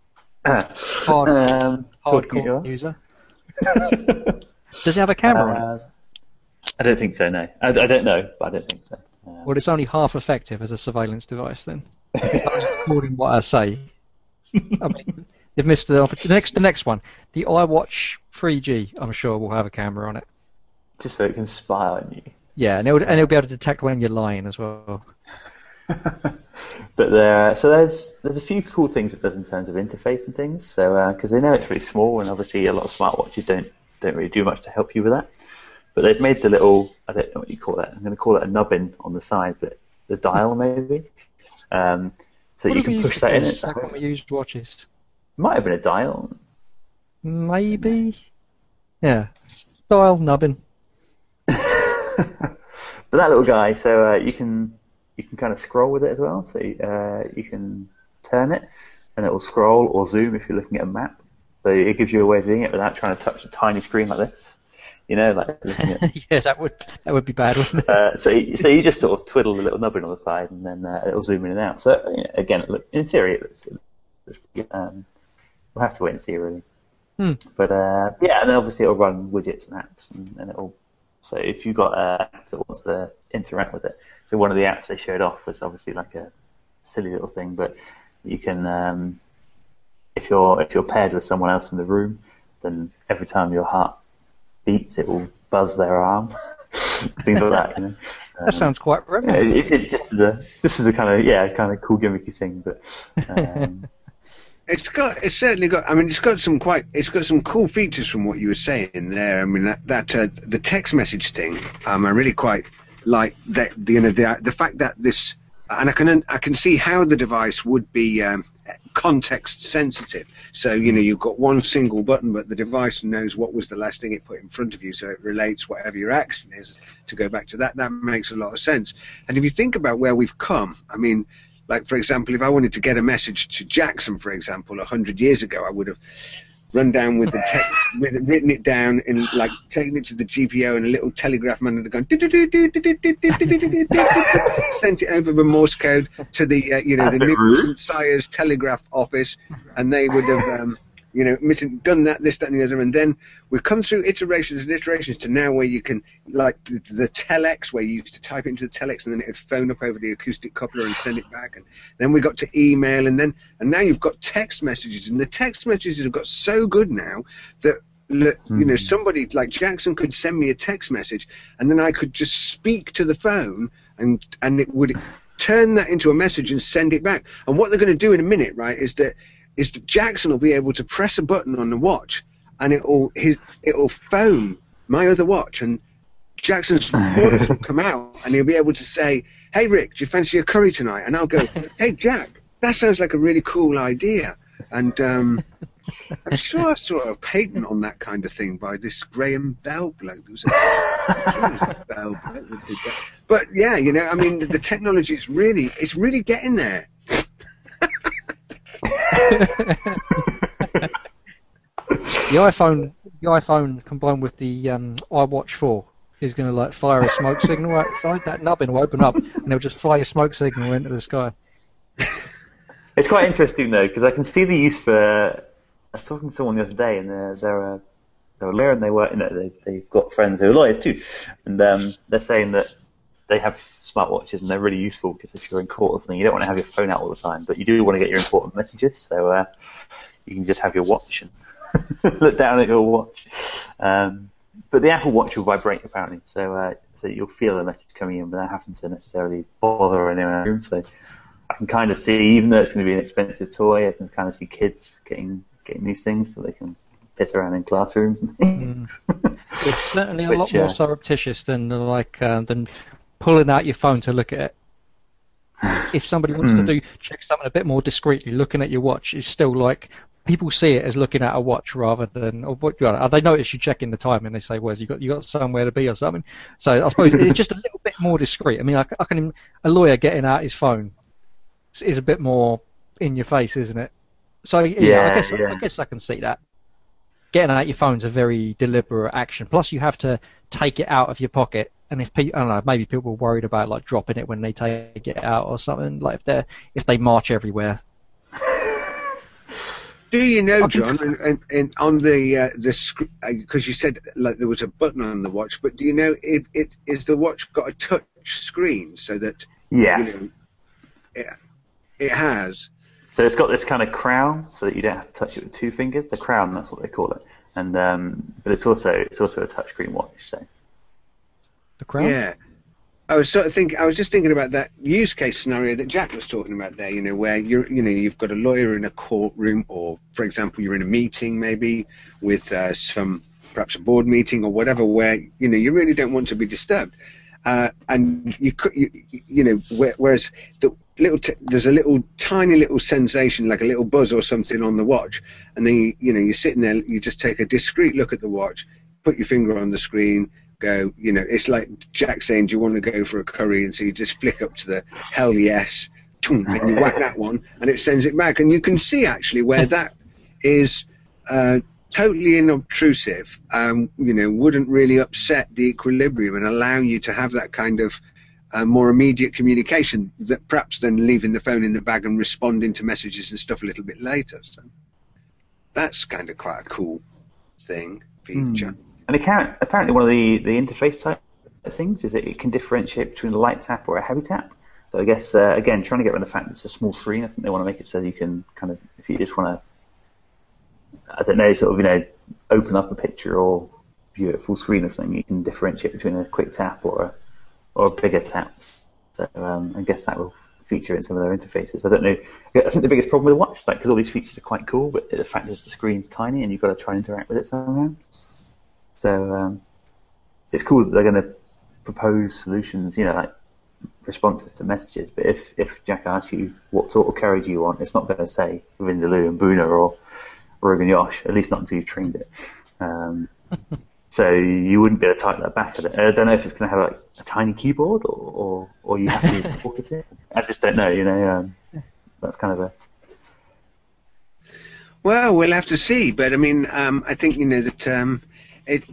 hard, um, hardcore user. Does it have a camera uh, on it? I don't think so, no. I, I don't know, but I don't think so. Um, well, it's only half effective as a surveillance device then. It's not recording what I say. I mean, you've missed the, the next the next one. The iWatch three G, I'm sure, will have a camera on it. Just so it can spy on you. Yeah, and it'll, and it'll be able to detect when you're lying as well. But there, so there's there's a few cool things it does in terms of interface and things. So because uh, they know it's really small, and obviously a lot of smartwatches don't don't really do much to help you with that. But they've made the little, I don't know what you call it. I'm going to call it a nubbin on the side, but the dial maybe. Um, so what you can push that in. It back when we used watches. Might have been a dial. Maybe. Yeah. Dial nubbin. But that little guy, so uh, you can you can kind of scroll with it as well. So uh, you can turn it, and it will scroll or zoom if you're looking at a map. So it gives you a way of doing it without trying to touch a tiny screen like this. You know, like looking at, yeah, that would that would be bad, wouldn't it? Uh, so you, so you just sort of twiddle the little nubbin on the side, and then uh, it'll zoom in and out. So you know, again, it look, in theory, it's, it's, um, we'll have to wait and see really. Hmm. But uh, yeah, and then obviously it'll run widgets and apps, and, and it'll. So if you've got an app that wants to interact with it, so one of the apps they showed off was obviously like a silly little thing, but you can, um, if you're if you're paired with someone else in the room, then every time your heart beats, it will buzz their arm, things like that. You know? um, that sounds quite romantic. Yeah, it, it, just as a just as a kind of yeah, kind of cool gimmicky thing, but. Um, It's got, it's certainly got. I mean, it's got some quite, it's got some cool features from what you were saying there. I mean, that that uh, the text message thing, um, I really quite like that. The, you know, the the fact that this, and I can I can see how the device would be um, context sensitive. So you know, you've got one single button, but the device knows what was the last thing it put in front of you, so it relates whatever your action is to go back to that. That makes a lot of sense. And if you think about where we've come, I mean. like, for example, if I wanted to get a message to Jackson, for example, a hundred years ago, I would have run down with the text, with it, written it down, and like taken it to the G P O, and a little telegraph man would have gone, sent it over the Morse code to the, uh, you know, That's the a bit Newton rude. Sires telegraph office, and they would have, um, you know, missing, done that, this, that, and the other, and then we've come through iterations and iterations to now where you can, like the, the telex, where you used to type into the telex and then it would phone up over the acoustic coupler and send it back, and then we got to email, and then, and now you've got text messages, and the text messages have got so good now that, you know, somebody like Jackson could send me a text message, and then I could just speak to the phone, and and it would turn that into a message and send it back. And what they're going to do in a minute, right, is that is that Jackson will be able to press a button on the watch, and it'll his it'll phone my other watch, and Jackson's voice will come out, and he'll be able to say, "Hey Rick, do you fancy a curry tonight?" And I'll go, "Hey Jack, that sounds like a really cool idea." And um, I'm sure I saw a patent on that kind of thing by this Graham Bell bloke. There was a, there was a Bell bloke that did that. But yeah, you know, I mean, the, the technology is really, it's really getting there. The iPhone, the iPhone combined with the um, iWatch four is going to like fire a smoke signal outside. That nubbin will open up and it'll just fire a smoke signal into the sky. It's quite interesting though, because I can see the use for. I was talking to someone the other day, and they're they're, uh, they're a lawyer, and they work. You know, they they've got friends who are lawyers too, and um, they're saying that they have smartwatches and they're really useful because if you're in court or something, you don't want to have your phone out all the time, but you do want to get your important messages, so uh, you can just have your watch and look down at your watch. Um, but the Apple Watch will vibrate apparently, so uh, so you'll feel the message coming in without having to necessarily bother anyone in the room. So I can kind of see, even though it's going to be an expensive toy, I can kind of see kids getting getting these things so they can piss around in classrooms and things. Mm. It's certainly a Which, lot more uh, surreptitious than uh, like uh, than pulling out your phone to look at it. If somebody wants Mm. to do check something a bit more discreetly, looking at your watch is still like people see it as looking at a watch rather than or what. You know, they notice you checking the time and they say, "Where's you got you got somewhere to be or something?" So I suppose it's just a little bit more discreet. I mean, I, I can a lawyer getting out his phone is, is a bit more in your face, isn't it? So yeah, Yeah, I guess yeah. I guess I can see that. Getting out your phone's a very deliberate action. Plus, you have to take it out of your pocket. And if people, I don't know, maybe people are worried about like dropping it when they take it out or something. Like if they if they march everywhere. Do you know, Okay. John, and, and, and on the uh, the screen, because you said like there was a button on the watch, but do you know if it is the watch got a touch screen so that Yeah. you know it, it has? So it's got this kind of crown, so that you don't have to touch it with two fingers. The crown, that's what they call it. And um, but it's also it's also a touchscreen watch. So The crown. Yeah. I was sort of thinking. I was just thinking about that use case scenario that Jack was talking about there. You know, where you're, you know, you've got a lawyer in a courtroom, or, for example, you're in a meeting maybe with uh, some, perhaps a board meeting or whatever, where you know you really don't want to be disturbed, uh, and you could, you, you know, where, whereas the little, t- there's a little tiny little sensation like a little buzz or something on the watch, and then you, you know, you're sitting there, you just take a discreet look at the watch, put your finger on the screen. Go, you know, it's like Jack saying, "Do you want to go for a curry?" And so you just flick up to the hell yes, and you whack that one, and it sends it back. And you can see actually where that is uh, totally inobtrusive. Um, you know, wouldn't really upset the equilibrium and allow you to have that kind of uh, more immediate communication. That perhaps then leaving the phone in the bag and responding to messages and stuff a little bit later. So that's kind of quite a cool thing feature. Mm. And it can, apparently one of the, the interface type things is that it can differentiate between a light tap or a heavy tap. So I guess, uh, again, trying to get around the fact that it's a small screen, I think they want to make it so you can kind of, if you just want to, I don't know, sort of, you know, open up a picture or view it full screen or something, you can differentiate between a quick tap or a, or a bigger tap. So um, I guess that will feature in some of their interfaces. I don't know. I think the biggest problem with the watch, like, because all these features are quite cool, but the fact is the screen's tiny and you've got to try and interact with it somehow. So um, it's cool that they're going to propose solutions, you know, like responses to messages. But if, if Jack asks you what sort of curry do you want, it's not going to say Vindaloo and Boona or Rogan Yosh, at least not until you've trained it. Um, So you wouldn't be able to type that back at it. I don't know if it's going to have like a tiny keyboard or, or, or you have to use a talkative. I just don't know, you know. Um, that's kind of a... Well, we'll have to see. But, I mean, um, I think, you know, that um, it...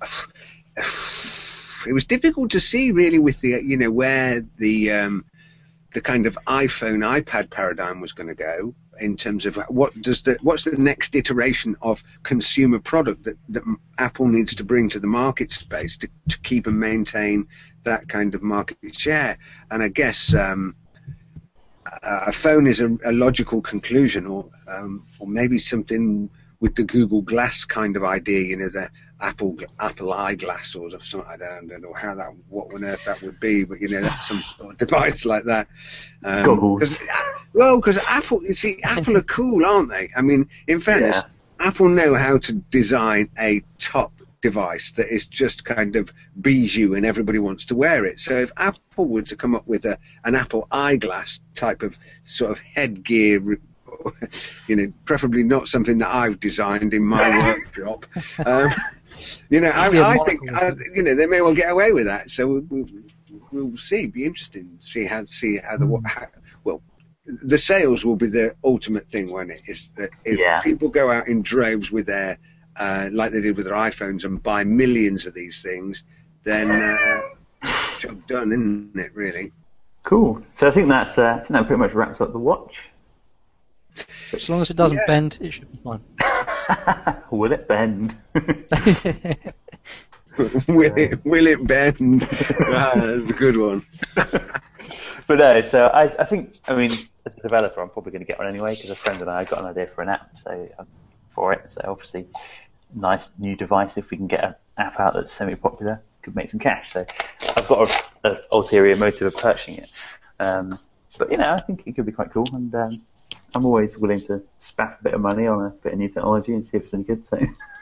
It was difficult to see, really, with the, you know, where the um, the kind of iPhone, iPad paradigm was going to go in terms of what does the what's the next iteration of consumer product that, that Apple needs to bring to the market space to, to keep and maintain that kind of market share. And I guess um, a phone is a, a logical conclusion, or um, or maybe something with the Google Glass kind of idea, you know, the Apple Apple eyeglass or something. I don't, I don't know how that, what on earth that would be, but you know, that's some sort of device like that. Um, cause, well, because Apple, you see, Apple are cool, aren't they? I mean, in fairness, yeah. Apple know how to design a top device that is just kind of bijou and everybody wants to wear it. So if Apple were to come up with a an Apple eyeglass type of sort of headgear, you know, preferably not something that I've designed in my workshop. Um, you know, I, I think, I, you know, they may well get away with that. So we'll, we'll, we'll see. Be interesting to see how see how the how, well, the sales will be the ultimate thing, won't it? Is that if yeah. people go out in droves with their uh, like they did with their iPhones and buy millions of these things, then uh, job done, isn't it? Really. Cool. So I think that's uh, I think that pretty much wraps up the watch. As long as it doesn't yeah. bend, it should be fine. Will it bend? will it will it bend? Ah, that's a good one. But no, so I, I think, I mean, as a developer, I'm probably going to get one anyway, because a friend and I got an idea for an app so um, for it. So obviously, nice new device. If we can get an app out that's semi-popular, could make some cash. So I've got an ulterior motive of purchasing it. Um, but you know, I think it could be quite cool, and um, I'm always willing to spaff a bit of money on a bit of new technology and see if it's any good. So,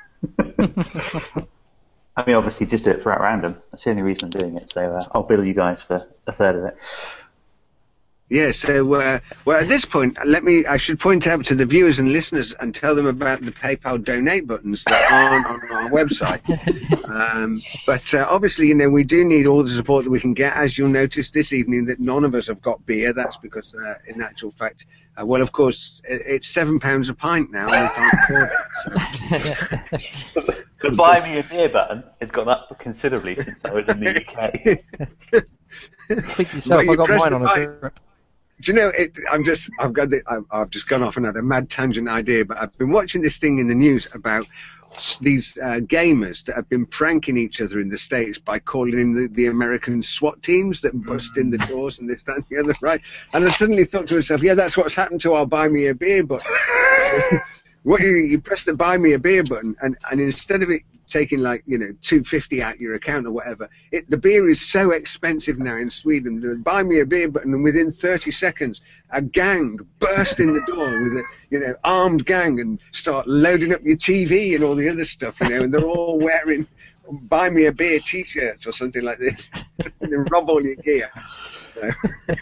I mean, obviously, just do it for at random. That's the only reason I'm doing it. So uh, I'll bill you guys for a third of it. Yeah, so, uh, well, at this point, let me, I should point out to the viewers and listeners and tell them about the PayPal donate buttons that aren't on our website. Um, but uh, obviously, you know, we do need all the support that we can get. As you'll notice this evening that none of us have got beer. That's because, uh, in actual fact, uh, well, of course, it, it's seven pounds a pint now, and we can't afford it. So. The buy me a beer button has gone up considerably since I was in the U K. Speak yourself, Well, I got you mine on a trip. trip. Do you know, it, I'm just, I've got the, I've, I've just gone off and had a mad tangent idea, but I've been watching this thing in the news about these uh, gamers that have been pranking each other in the States by calling in the, the American SWAT teams that bust in the doors and this, that, and the other, right? And I suddenly thought to myself, yeah, that's what's happened to our buy me a beer button. What you, you press the buy me a beer button, and, and instead of it taking like, you know, two fifty out your account or whatever, it, the beer is so expensive now in Sweden. The buy me a beer button, and within thirty seconds, a gang burst in the door with a, you know, armed gang and start loading up your T V and all the other stuff, you know, and they're all wearing buy me a beer t-shirts or something like this. And they rob all your gear. So.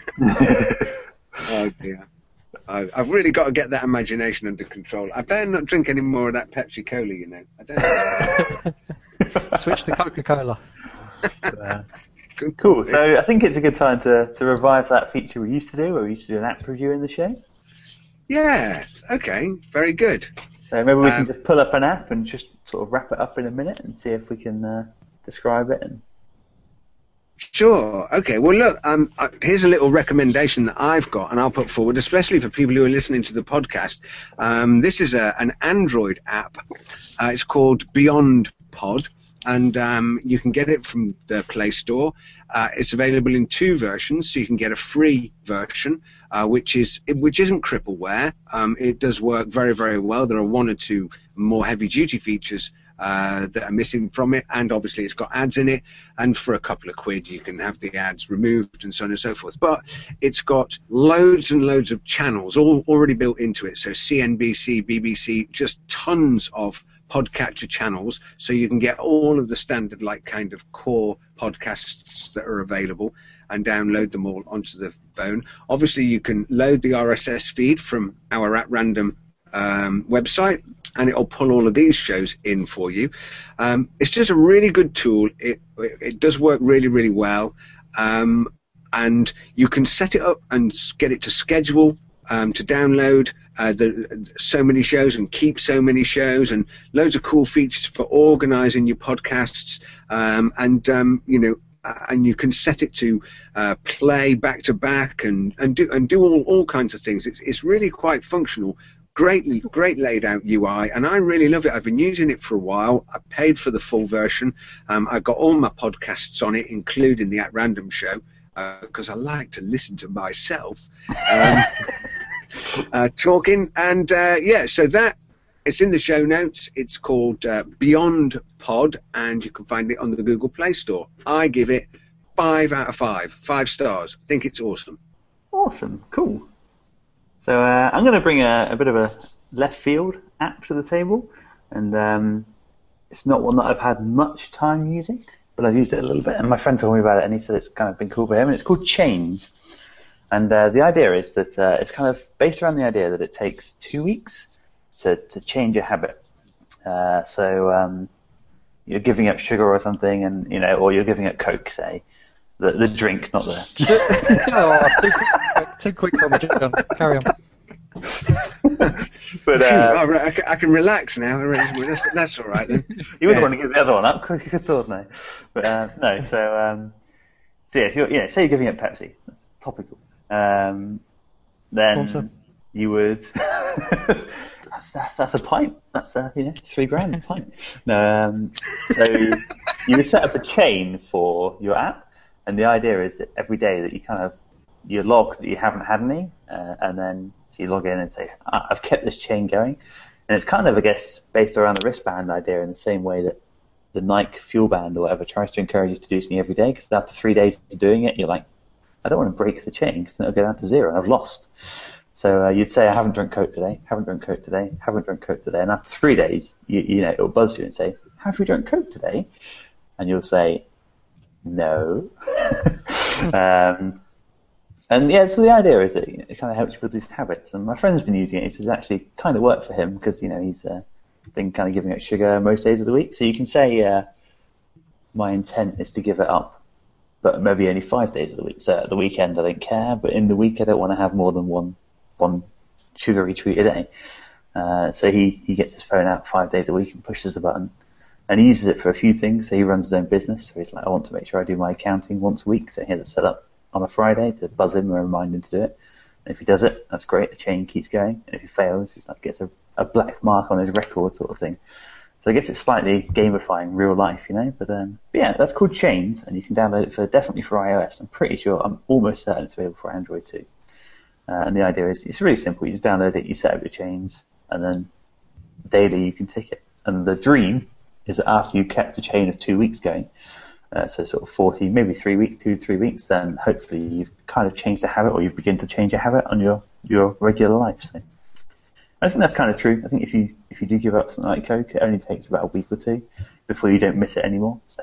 Oh dear. I've really got to get that imagination under control. I better not drink any more of that Pepsi Cola, you know. I don't know. Switch to Coca-Cola. uh, cool. So I think it's a good time to, to revive that feature we used to do, where we used to do an app review in the show. Yeah. Okay. Very good. So maybe we um, can just pull up an app and just sort of wrap it up in a minute and see if we can uh, describe it. And... Sure. Okay. Well, look, um, uh, here's a little recommendation that I've got, and I'll put forward, especially for people who are listening to the podcast. Um, this is a, an Android app. Uh, it's called Beyond Pod, and um, you can get it from the Play Store. Uh, it's available in two versions, so you can get a free version, uh, which is which isn't crippleware. Um, it does work very, very well. There are one or two more heavy-duty features Uh, that are missing from it, and obviously it's got ads in it, and for a couple of quid you can have the ads removed and so on and so forth. But it's got loads and loads of channels all already built into it, so C N B C, B B C, just tons of podcatcher channels, so you can get all of the standard like kind of core podcasts that are available and download them all onto the phone. Obviously you can load the R S S feed from our at random um, website, and it'll pull all of these shows in for you. Um, it's just a really good tool. It, it, it does work really, really well. Um, and you can set it up and get it to schedule, um, to download uh, the, so many shows and keep so many shows, and loads of cool features for organising your podcasts. Um, and, um, you know, and you can set it to uh, play back to back and, and do and do all, all kinds of things. It's, it's really quite functional. Greatly, great laid out U I, and I really love it. I've been using it for a while. I paid for the full version. Um, I've got all my podcasts on it, including the At Random show, because uh, I like to listen to myself um, uh, talking. And uh, yeah, so that it's in the show notes. It's called uh, Beyond Pod, and you can find it on the Google Play Store. I give it five out of five, five stars. I think it's awesome. Awesome, cool. So uh, I'm going to bring a, a bit of a left field app to the table, and um, it's not one that I've had much time using, but I've used it a little bit, and my friend told me about it, and he said it's kind of been cool for him, and it's called Chains. And uh, the idea is that uh, it's kind of based around the idea that it takes two weeks to, to change your habit. Uh, so um, you're giving up sugar or something, and you know, or you're giving up Coke, say, the, the drink, not the... oh, too, quick, too quick for me, John. Carry on. But uh, oh, right, I, can, I can relax now. That's, that's all right then. You wouldn't yeah. want to give the other one up. Good thought, no. But uh, no. So, um, so yeah, if you're, you know, say you're giving up Pepsi, that's topical. Um, then Sponsor. You would. that's, that's that's a pint. That's uh, you know three grand a pint. No, um, so you would set up a chain for your app. And the idea is that every day that you kind of, you log that you haven't had any, uh, and then so you log in and say, ah, I've kept this chain going. And it's kind of, I guess, based around the wristband idea in the same way that the Nike Fuel Band or whatever tries to encourage you to do something every day, because after three days of doing it, you're like, I don't want to break the chain because then it'll go down to zero and I've lost. So uh, you'd say, I haven't drunk Coke today, haven't drunk Coke today, haven't drunk Coke today. And after three days, you, you know, it'll buzz you and say, have you drunk Coke today? And you'll say, no. um, and yeah, so the idea is that it kind of helps you with these habits. And my friend's been using it. He says it actually kind of worked for him because, you know, he's uh, been kind of giving up sugar most days of the week. So you can say, uh, my intent is to give it up, but maybe only five days of the week. So at the weekend I don't care, but in the week I don't want to have more than one one sugary treat a day. Uh, so he, he gets his phone out five days a week and pushes the button. And he uses it for a few things. So he runs his own business. So he's like, I want to make sure I do my accounting once a week. So he has it set up on a Friday to buzz him or remind him to do it. And if he does it, that's great. The chain keeps going. And if he fails, he's like gets a, a black mark on his record sort of thing. So I guess it's slightly gamifying real life, you know. But, um, but yeah, that's called Chains, and you can download it for definitely for iOS. I'm pretty sure, I'm almost certain it's available for Android too. Uh, and the idea is it's really simple. You just download it, you set up your chains, and then daily you can tick it. And the dream is that after you kept a chain of two weeks going, uh, so sort of forty, maybe three weeks, two to three weeks, then hopefully you've kind of changed the habit, or you've begun to change a habit on your, your regular life. So I think that's kind of true. I think if you if you do give up something like Coke, it only takes about a week or two before you don't miss it anymore. So.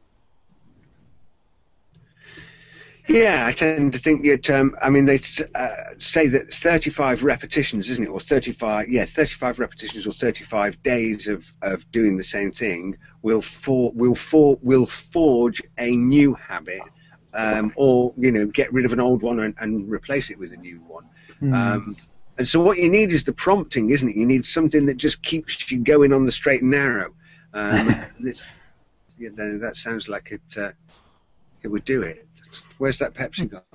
Yeah, I tend to think that, um, I mean, they uh, say that thirty-five repetitions, isn't it, or thirty-five, yeah, thirty-five repetitions or thirty-five days of, of doing the same thing will for, will for, will forge a new habit, um, or, you know, get rid of an old one and, and replace it with a new one. Mm. Um, and so what you need is the prompting, isn't it? You need something that just keeps you going on the straight and narrow. Um, this, you know, that sounds like it, uh, it would do it. Where's that Pepsi gone?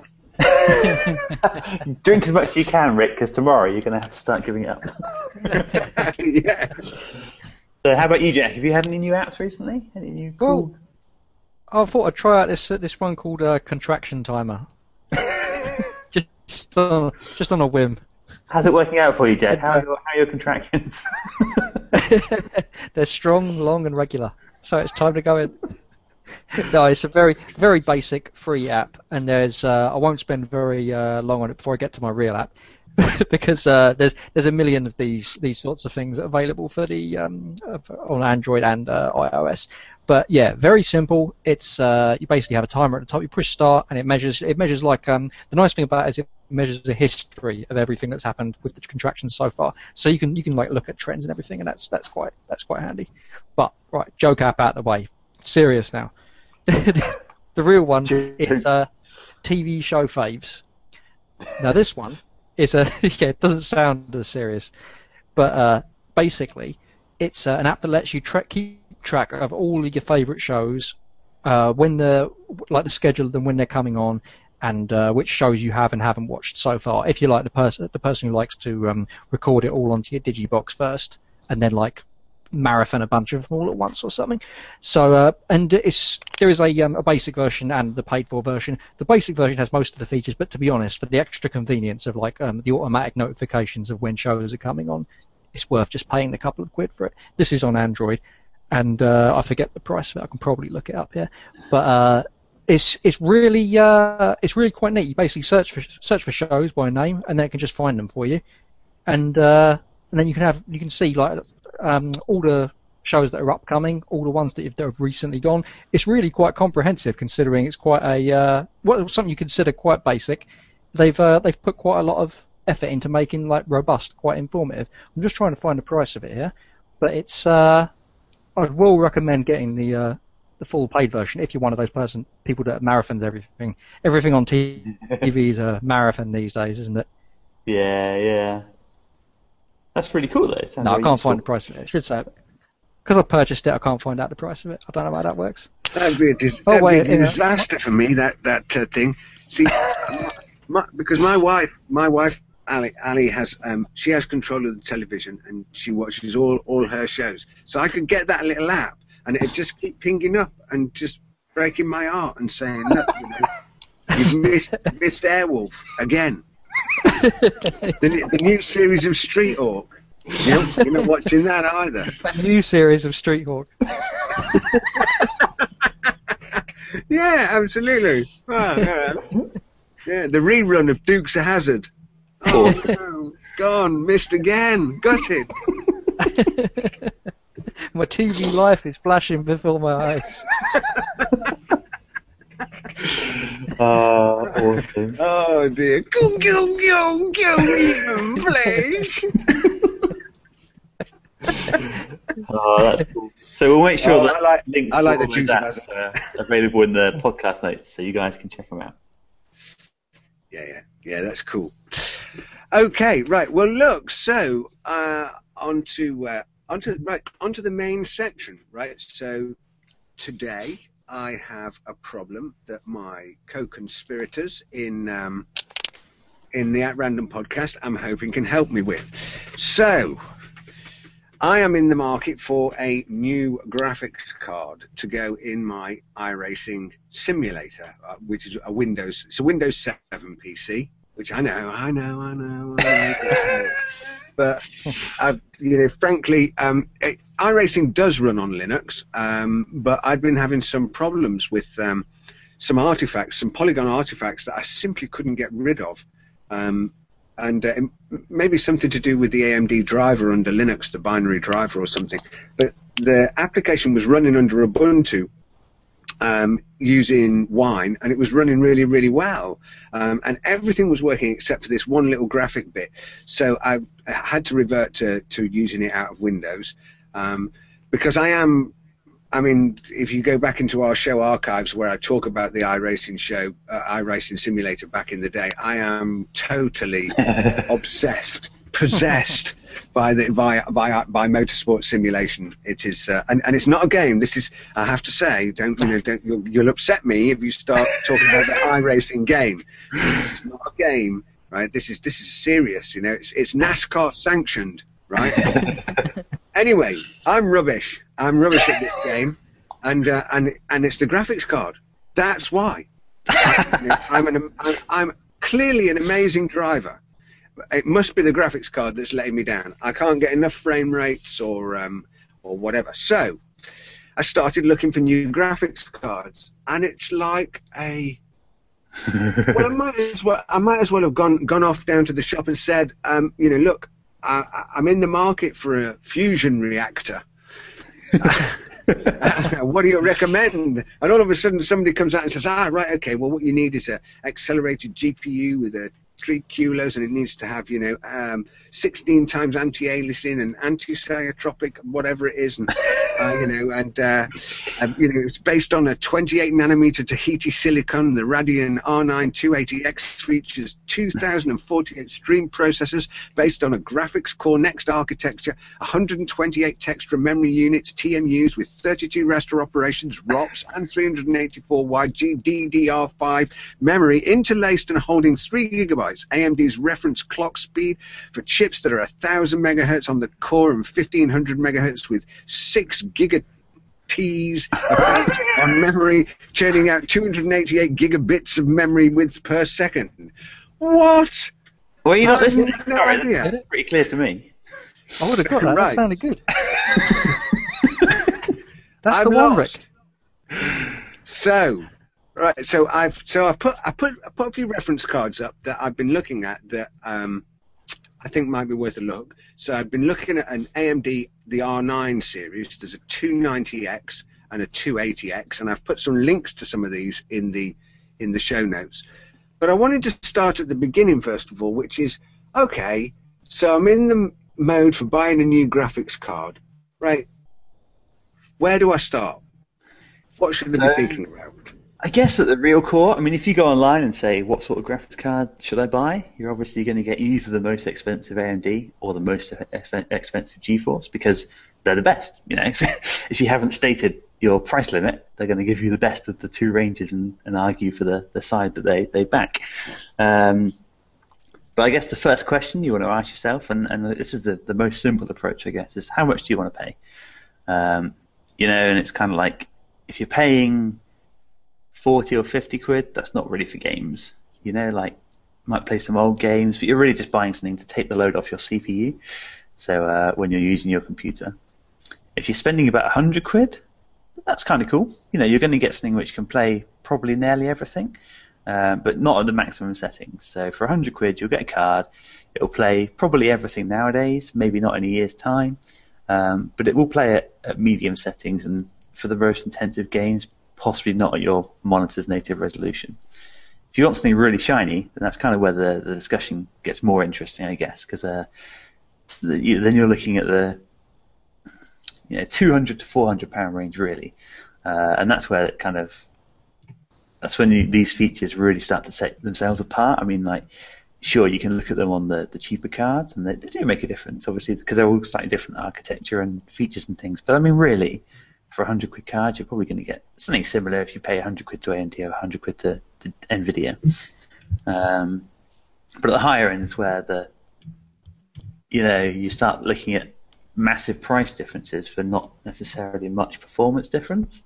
Drink as much as you can, Rick, because tomorrow you're going to have to start giving it up. Yeah. So how about you, Jack? Have you had any new apps recently? Any new cool? Well, I thought I'd try out this uh, this one called uh, Contraction Timer. just just on, just on a whim. How's it working out for you, Jack? How are your, how are your contractions? They're strong, long, and regular. So it's time to go in. No, it's a very, very basic free app, and there's uh, I won't spend very uh, long on it before I get to my real app, because uh, there's there's a million of these these sorts of things available for the um, on Android and uh, iOS. But yeah, very simple. It's uh, you basically have a timer at the top. You push start, and it measures. It measures like um, the nice thing about it is it measures the history of everything that's happened with the contractions so far. So you can you can like look at trends and everything, and that's that's quite that's quite handy. But right, joke app out of the way. Serious now. The real one is uh, T V show faves. Now this one is a yeah, it doesn't sound as serious, but uh, basically it's uh, an app that lets you tra- keep track of all of your favourite shows, uh, when the like the schedule of them when they're coming on, and uh, which shows you have and haven't watched so far. If you're like the person the person who likes to um, record it all onto your Digibox first, and then like marathon a bunch of them all at once or something. So uh, and it's there is a, um, a basic version and the paid for version. The basic version has most of the features, but to be honest, for the extra convenience of like um, the automatic notifications of when shows are coming on, it's worth just paying a couple of quid for it. This is on Android, and uh, I forget the price of it. I can probably look it up here, but uh, it's it's really uh, it's really quite neat. You basically search for search for shows by name, and then it can just find them for you, and uh, and then you can have you can see like. Um, all the shows that are upcoming, all the ones that have, that have recently gone. It's really quite comprehensive, considering it's quite a uh, well, something you consider quite basic. They've uh, they've put quite a lot of effort into making like robust, quite informative. I'm just trying to find the price of it here, but it's uh, I will recommend getting the uh, the full paid version if you're one of those person people that marathons everything. Everything on T V is a marathon these days, isn't it? Yeah, yeah. That's pretty cool, though. It no, I can't useful. find the price of it. I should say it. Because I purchased it, I can't find out the price of it. I don't know how that works. That'd be a, dis- oh, that'd wait, be a yeah. disaster for me, that, that uh, thing. See, my, because my wife, my wife, Ali, Ali has, um, she has control of the television, and she watches all, all her shows. So I could get that little app, and it'd just keep pinging up and just breaking my heart and saying, look, you know, you've missed, missed Airwolf again. the, the new series of Street Hawk. You know, you're not watching that either. A new series of Street Hawk. Yeah, absolutely. Oh, yeah. Yeah, the rerun of Dukes of Hazzard. Oh, no. Gone, missed again. Got it. My T V life is flashing before my eyes. Oh, awesome. Oh, dear. Go, go, go, go, eat flesh. Oh, that's cool. So we'll make sure Oh, that I like- links I like for the all Dukes of of that are available in the podcast notes, so you guys can check them out. Yeah, yeah, yeah, that's cool. Okay, right. Well, look. So, uh, onto uh, onto right onto the main section, right? So, today I have a problem that my co-conspirators in um, in the At Random podcast, I'm hoping, can help me with. So, I am in the market for a new graphics card to go in my iRacing simulator, uh, which is a Windows. It's a Windows seven P C, which I know, I know, I know, I know. But uh, you know, frankly, um, it, iRacing does run on Linux, um, but I've been having some problems with um, some artifacts, some Polygon artifacts that I simply couldn't get rid of. Um, And uh, maybe something to do with the A M D driver under Linux, the binary driver or something. But the application was running under Ubuntu um, using Wine, and it was running really, really well. Um, and everything was working except for this one little graphic bit. So I, I had to revert to, to using it out of Windows um, because I am... I mean, if you go back into our show archives where I talk about the iRacing show, uh, iRacing simulator back in the day, I am totally obsessed, possessed by the by by by motorsport simulation. It is, uh, and and it's not a game. This is, I have to say, don't you know, don't you'll, you'll upset me if you start talking about the iRacing game. This is not a game, right? This is this is serious. You know, it's it's NASCAR sanctioned, right? Anyway, I'm rubbish. I'm rubbish at this game, and uh, and and it's the graphics card. That's why. I'm an I'm, I'm clearly an amazing driver. It must be the graphics card that's letting me down. I can't get enough frame rates or um or whatever. So I started looking for new graphics cards, and it's like a well, I might as well I might as well have gone gone off down to the shop and said, um, you know, look. I, I'm in the market for a fusion reactor. What do you recommend? And all of a sudden somebody comes out and says, ah, right, okay, well, what you need is a accelerated G P U with a three Q-L O S, and it needs to have, you know, um, sixteen times anti-aliasing and anti-cyotropic, whatever it is, and uh, you know, and uh, um, you know, it's based on a twenty-eight nanometer Tahiti silicon. The Radeon R nine two eighty X features two thousand forty-eight stream processors based on a graphics core Next architecture, one hundred twenty-eight Textra memory units, T M Us with thirty-two raster operations, R O Ps, and three hundred eighty-four wide G D D R five memory interlaced and holding three gigabytes. A M D's reference clock speed for chips that are one thousand megahertz on the core and fifteen hundred megahertz with six giga T's on memory, churning out two hundred eighty-eight gigabits of memory width per second. What? Well, you're not I listening. have no Sorry, idea. that's pretty clear to me. I would have got that. Right. That sounded good. That's I'm the one, Rick. lost. So, right. So I've so I put I put I put a few reference cards up that I've been looking at that um, I think might be worth a look. So I've been looking at an A M D the R nine series. There's a two ninety X and a two eighty X, and I've put some links to some of these in the in the show notes. But I wanted to start at the beginning first of all, which is okay. So I'm in the mode for buying a new graphics card, right? Where do I start? What should I So- be thinking about? I guess at the real core, I mean, if you go online and say, what sort of graphics card should I buy? You're obviously going to get either the most expensive A M D or the most eff- expensive GeForce because they're the best. You know, if you haven't stated your price limit, they're going to give you the best of the two ranges and, and argue for the, the side that they, they back. Um, but I guess the first question you want to ask yourself, and, and this is the, the most simple approach, I guess, is how much do you want to pay? Um, you know, and it's kind of like, if you're paying forty or fifty quid, that's not really for games. You know, like, you might play some old games, but you're really just buying something to take the load off your C P U. So uh, when you're using your computer, if you're spending about one hundred quid, that's kind of cool. You know, you're going to get something which can play probably nearly everything, uh, but not at the maximum settings. So for one hundred quid, you'll get a card. It'll play probably everything nowadays, maybe not in a year's time, um, but it will play at, at medium settings, and for the most intensive games, possibly not at your monitor's native resolution. If you want something really shiny, then that's kind of where the, the discussion gets more interesting, I guess, because uh, the, you, then you're looking at the you know two hundred to four hundred pound range, really, uh, and that's where it kind of that's when you, these features really start to set themselves apart. I mean, like, sure, you can look at them on the, the cheaper cards, and they, they do make a difference, obviously, because they're all slightly different architecture and features and things. But I mean, really, for a one hundred quid card, you're probably going to get something similar if you pay one hundred quid to A M D or one hundred quid to, to NVIDIA. Um, but at the higher end is where the, you know, you start looking at massive price differences for not necessarily much performance difference.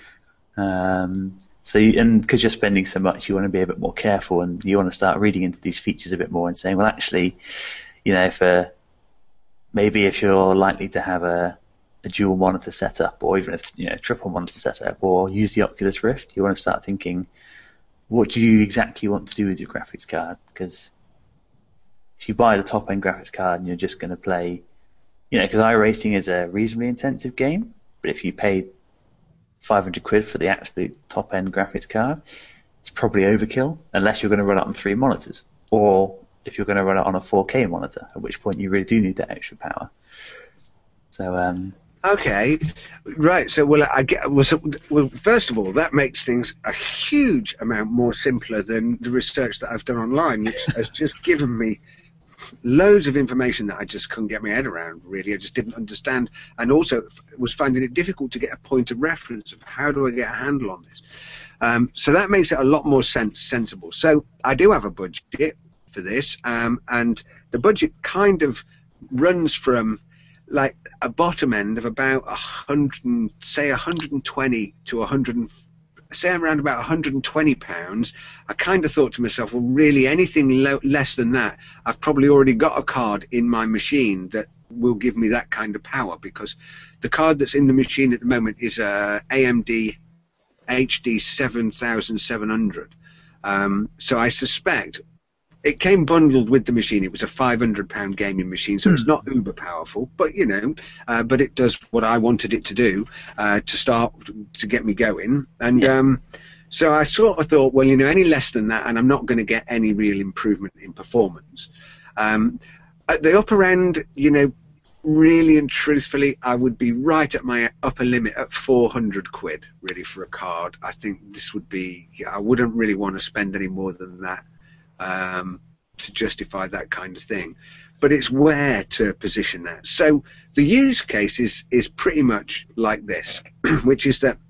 Um, so, you, and because you're spending so much, you want to be a bit more careful, and you want to start reading into these features a bit more and saying, well, actually, you know, for maybe if you're likely to have a a dual monitor setup, or even a you know triple monitor setup, or use the Oculus Rift, you want to start thinking, what do you exactly want to do with your graphics card? Because if you buy the top end graphics card and you're just going to play, you know, because iRacing is a reasonably intensive game, but if you paid five hundred quid for the absolute top end graphics card, it's probably overkill, unless you're going to run it on three monitors, or if you're going to run it on a four K monitor, at which point you really do need that extra power. So, um, Okay, right. So, well, I get. Well, so, well, first of all, that makes things a huge amount more simpler than the research that I've done online, which has just given me loads of information that I just couldn't get my head around. Really, I just didn't understand, and also was finding it difficult to get a point of reference of how do I get a handle on this. Um, so that makes it a lot more sense sensible. So I do have a budget for this, um, and the budget kind of runs from like a bottom end of about a hundred, say one hundred twenty to one hundred, say around about one hundred twenty pounds. I kind of thought to myself, well, really anything lo- less than that, I've probably already got a card in my machine that will give me that kind of power, because the card that's in the machine at the moment is a A M D H D seven thousand seven hundred. Um, so I suspect it came bundled with the machine. It was a five hundred pound gaming machine, so mm. it's not uber powerful, but you know, uh, but it does what I wanted it to do uh, to start to get me going. And yeah. um, so I sort of thought, well, you know, any less than that, and I'm not going to get any real improvement in performance. Um, at the upper end, you know, really and truthfully, I would be right at my upper limit at four hundred quid, really, for a card. I think this would be, I wouldn't really want to spend any more than that um, to justify that kind of thing. But it's where to position that. So the use case is, is pretty much like this, which is that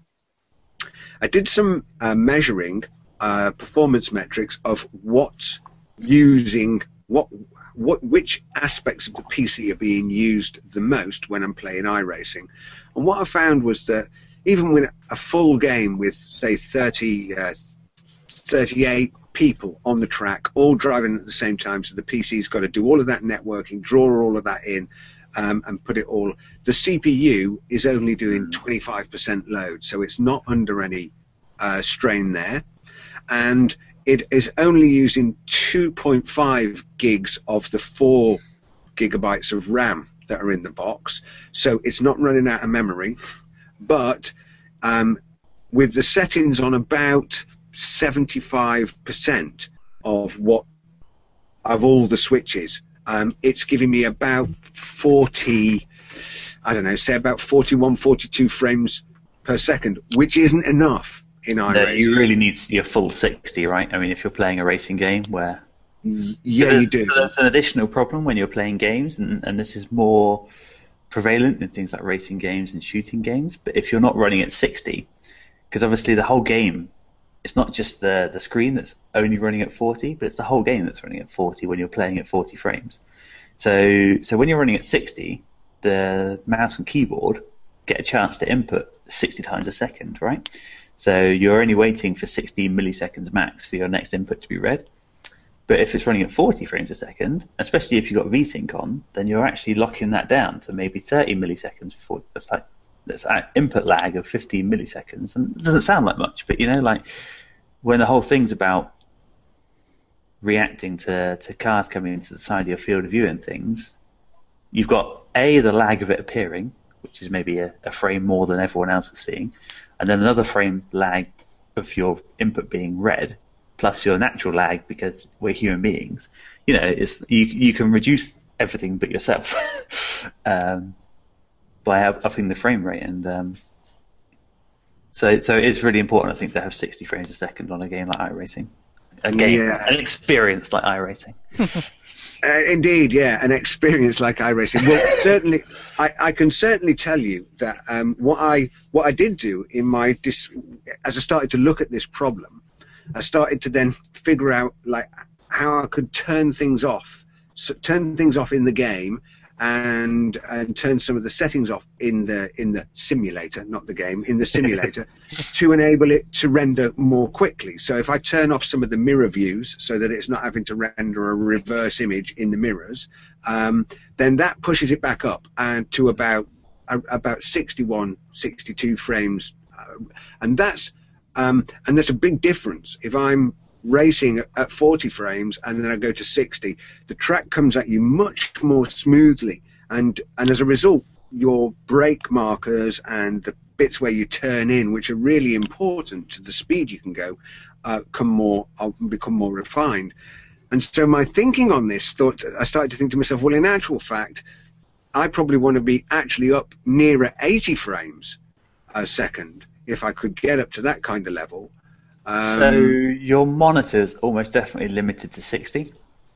I did some uh, measuring uh, performance metrics of what's using, what what which aspects of the P C are being used the most when I'm playing iRacing. And what I found was that even with a full game with, say, thirty, uh, thirty-eight people on the track, all driving at the same time, so the P C's got to do all of that networking, draw all of that in, um, and put it all. The C P U is only doing twenty-five percent load, so it's not under any uh, strain there. And it is only using two point five gigs of the four gigabytes of RAM that are in the box, so it's not running out of memory. But um, with the settings on about seventy-five percent of what of all the switches, um, it's giving me about forty, I don't know, say about forty-one, forty-two frames per second, which isn't enough. In no, you really need your full sixty, right? I mean, if you're playing a racing game where... Yeah, you do. That's an additional problem when you're playing games, and, and this is more prevalent in things like racing games and shooting games. But if you're not running at sixty, because obviously the whole game, it's not just the, the screen that's only running at forty, but it's the whole game that's running at forty when you're playing at forty frames. So, so when you're running at sixty, the mouse and keyboard get a chance to input sixty times a second, right? So you're only waiting for sixty milliseconds max for your next input to be read. But if it's running at forty frames a second, especially if you've got VSync on, then you're actually locking that down to maybe thirty milliseconds before. That's like that's an input lag of fifteen milliseconds, and it doesn't sound like much, but you know, like when the whole thing's about reacting to to cars coming into the side of your field of view and things, you've got a the lag of it appearing, which is maybe a, a frame more than everyone else is seeing, and then another frame lag of your input being read, plus your natural lag because we're human beings. You know, it's you you can reduce everything but yourself um, by upping the frame rate, and um, so so it is really important, I think, to have sixty frames a second on a game like iRacing, a game, Yeah. an experience like iRacing. Uh, indeed, yeah, an experience like iRacing. Well, certainly, I, I can certainly tell you that um, what I what I did do in my dis- as I started to look at this problem, I started to then figure out like how I could turn things off, so turn things off in the game, and and turn some of the settings off in the in the simulator, not the game, in the simulator, to enable it to render more quickly. So if I turn off some of the mirror views so that it's not having to render a reverse image in the mirrors, um, then that pushes it back up and to about uh, about sixty-one, sixty-two frames, uh, and that's um, and there's a big difference. If I'm racing at forty frames and then I go to sixty, the track comes at you much more smoothly, and and as a result your brake markers and the bits where you turn in, which are really important to the speed you can go, uh, come more uh, become more refined. And so my thinking on this, thought I started to think to myself, well, in actual fact, I probably want to be actually up nearer eighty frames a second if I could get up to that kind of level. Um, so your monitor's almost definitely limited to sixty.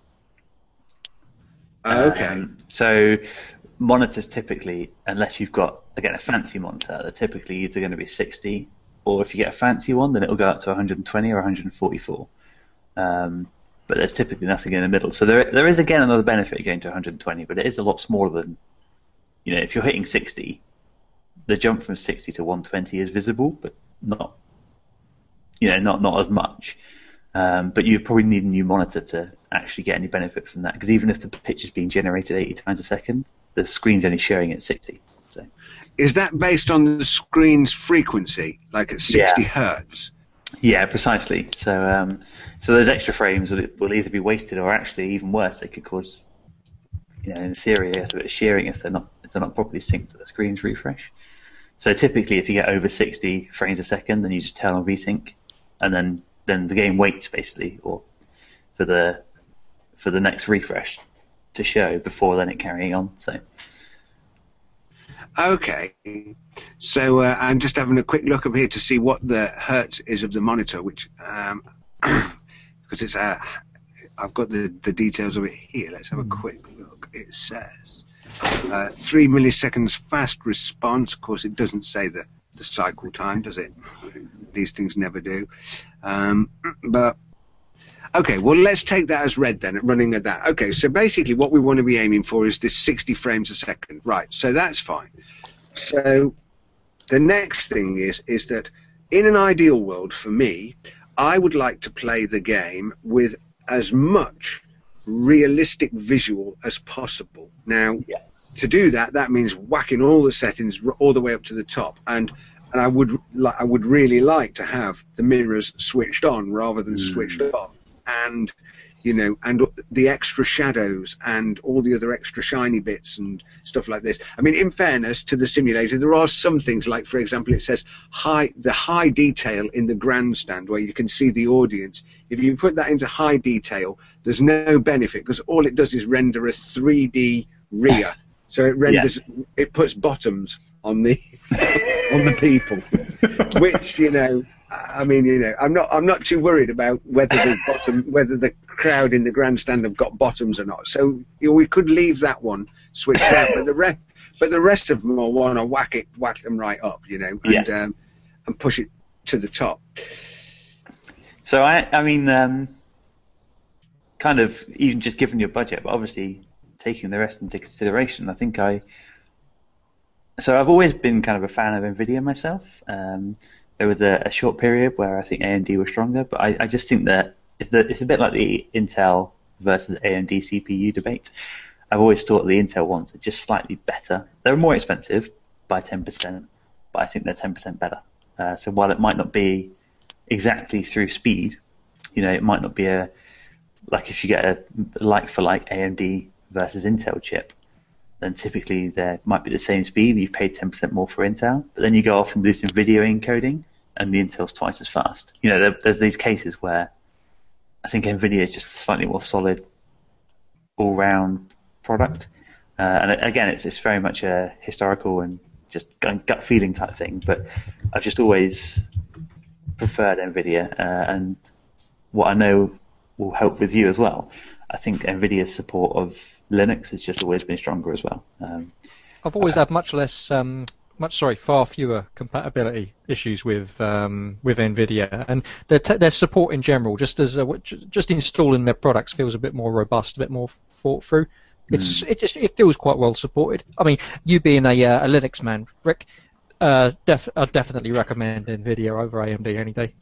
Okay. Um, so monitors typically, unless you've got, again, a fancy monitor, they're typically either going to be sixty, or if you get a fancy one, then it'll go up to one hundred twenty or one hundred forty-four. Um, but there's typically nothing in the middle. So there there is, again, another benefit of going to one hundred twenty, but it is a lot smaller than, you know, if you're hitting sixty, the jump from sixty to one twenty is visible, but not You know, not not as much, um, but you probably need a new monitor to actually get any benefit from that. Because even if the pitch is being generated eighty times a second, the screen's only showing at sixty. So, is that based on the screen's frequency, like at sixty yeah. hertz? Yeah, precisely. So, um, so those extra frames will, will either be wasted, or actually, even worse, they could cause, you know, in theory, a bit of shearing if they're not if they're not properly synced to the screen's refresh. So typically, if you get over sixty frames a second, then you just turn on VSync. and then then the game waits basically, or for the for the next refresh to show before then it carrying on. So. Okay, so uh, I'm just having a quick look up here to see what the hertz is of the monitor, which um, because it's uh, I've got the, the details of it here. Let's have a quick look. It says uh, three milliseconds fast response. Of course, it doesn't say the, the cycle time, does it? These things never do. Um, but okay, well, let's take that as read then, running at that. Okay, so basically what we want to be aiming for is this sixty frames a second. Right, so that's fine. So the next thing is is that in an ideal world for me, I would like to play the game with as much realistic visual as possible. Now, yeah. to do that, that means whacking all the settings all the way up to the top. And and I would, li- I would really like to have the mirrors switched on rather than mm. switched off. And, you know, and the extra shadows and all the other extra shiny bits and stuff like this. I mean, in fairness to the simulator, there are some things like, for example, it says high, the high detail in the grandstand where you can see the audience. If you put that into high detail, there's no benefit because all it does is render a three D rear. So it renders, yeah. it puts bottoms on the on the people, which, you know. I mean, you know, I'm not. I'm not too worried about whether the bottom, whether the crowd in the grandstand have got bottoms or not. So you know, we could leave that one switched out, but the rest, but the rest of them will want to whack it, whack them right up, you know, and yeah. um, and push it to the top. So I, I mean, um, kind of even just given your budget, but obviously taking the rest into consideration, I think I. So I've always been kind of a fan of NVIDIA myself. Um, There was a, a short period where I think A M D was stronger, but I, I just think that it's, the, it's a bit like the Intel versus A M D C P U debate. I've always thought the Intel ones are just slightly better. They're more expensive by ten percent, but I think they're ten percent better. Uh, so while it might not be exactly through speed, you know, it might not be a like if you get a like for like A M D versus Intel chip, then typically there might be the same speed, but you've paid ten percent more for Intel. But then you go off and do some video encoding, and the Intel's twice as fast. You know, there, there's these cases where I think NVIDIA is just a slightly more solid, all-round product. Uh, and again, it's, it's very much a historical and just gut feeling type thing. But I've just always preferred NVIDIA, uh, and what I know will help with you as well. I think NVIDIA's support of Linux has just always been stronger as well. Um, I've always uh, had much less, um, much sorry, far fewer compatibility issues with um, with NVIDIA, and their t- their support in general, just as a, just installing their products feels a bit more robust, a bit more thought through. It's mm. it just it feels quite well supported. I mean, you being a uh, a Linux man, Rick, uh, def- I'd definitely recommend NVIDIA over A M D any day.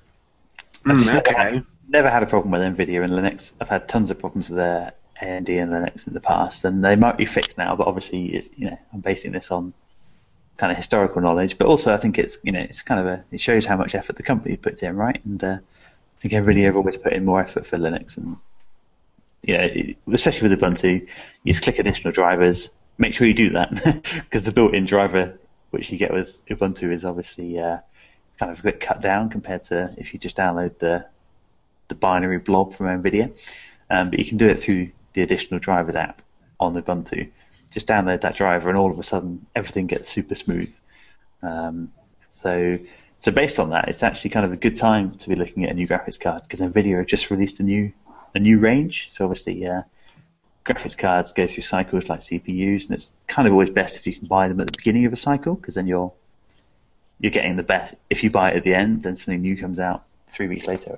I've just mm, okay. never, had, never had a problem with NVIDIA and Linux. I've had tons of problems with their A M D and Linux in the past, and they might be fixed now. But obviously, it's, you know, I'm basing this on kind of historical knowledge. But also, I think it's you know, it's kind of a it shows how much effort the company puts in, right? And uh, I think NVIDIA have always put in more effort for Linux, and you know, especially with Ubuntu, you just click additional drivers. Make sure you do that because the built-in driver which you get with Ubuntu is obviously uh, kind of a bit cut down compared to if you just download the the binary blob from NVIDIA. Um, but you can do it through the additional drivers app on Ubuntu. Just download that driver, and all of a sudden everything gets super smooth. Um, so, so based on that, it's actually kind of a good time to be looking at a new graphics card because NVIDIA have just released a new a new range. So obviously, uh, graphics cards go through cycles like C P Us, and it's kind of always best if you can buy them at the beginning of a cycle because then you're you're getting the best. If you buy it at the end, then something new comes out three weeks later.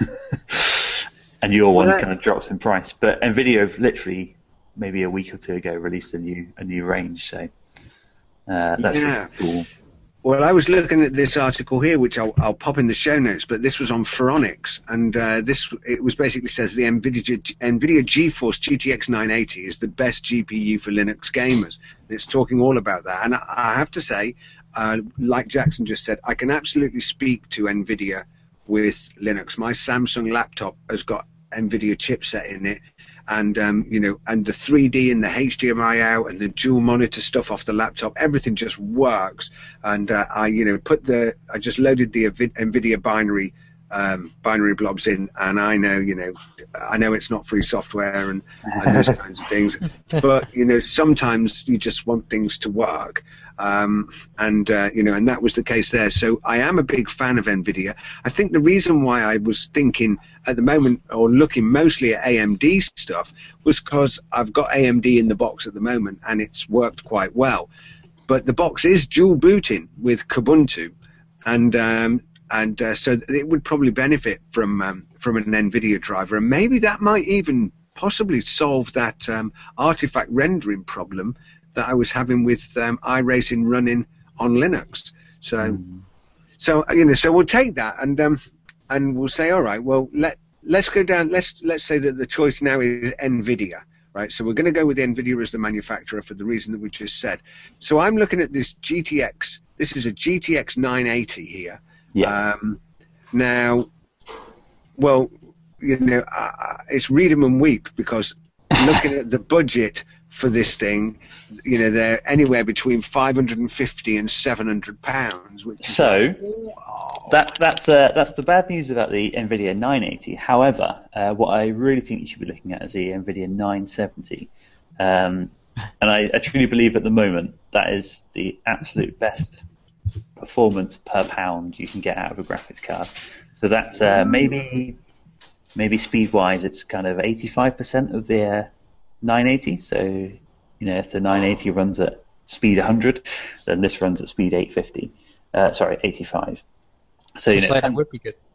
And your one well, kind of drops in price. But NVIDIA have literally, maybe a week or two ago, released a new a new range. So uh, that's yeah. really cool. Well, I was looking at this article here, which I'll, I'll pop in the show notes, but this was on Phoronix, and uh, this it was basically says the NVIDIA NVIDIA GeForce G T X nine eighty is the best G P U for Linux gamers. And it's talking all about that. And I, I have to say, uh, like Jackson just said, I can absolutely speak to NVIDIA with Linux. My Samsung laptop has got NVIDIA chipset in it, and um, you know, and the three D and the H D M I out and the dual monitor stuff off the laptop, everything just works. And uh, I, you know, put the, I just loaded the NVIDIA binary um, binary blobs in, and I know, you know, I know it's not free software and, and those kinds of things, but you know, sometimes you just want things to work, um, and uh, you know, and that was the case there. So I am a big fan of NVIDIA. I think the reason why I was thinking at the moment, or looking mostly at A M D stuff, was because I've got A M D in the box at the moment, and it's worked quite well. But the box is dual booting with Kubuntu, and um, and uh, so it would probably benefit from um, from an NVIDIA driver, and maybe that might even possibly solve that um, artifact rendering problem that I was having with um, iRacing running on Linux. So, mm. so you know, so we'll take that, and um, and we'll say, all right, well, let let's go down. Let's let's say that the choice now is NVIDIA. Right, so we're going to go with NVIDIA as the manufacturer for the reason that we just said. So I'm looking at this G T X. This is a G T X nine eighty here. Yeah. Um, now, well, you know, uh, it's read 'em and weep, because looking at the budget for this thing, you know, they're anywhere between five hundred fifty and seven hundred pounds. Which so is like, wow. that that's uh, that's the bad news about the NVIDIA nine eighty. However, uh, what I really think you should be looking at is the NVIDIA nine seventy, um, and I, I truly believe at the moment that is the absolute best performance per pound you can get out of a graphics card. So that's uh, maybe maybe speed-wise, it's kind of eighty-five percent of the uh, nine eighty. So, you know, if the nine eighty runs at speed one hundred, then this runs at speed eight fifty. Uh, sorry, eighty-five. So, you know, that would be good.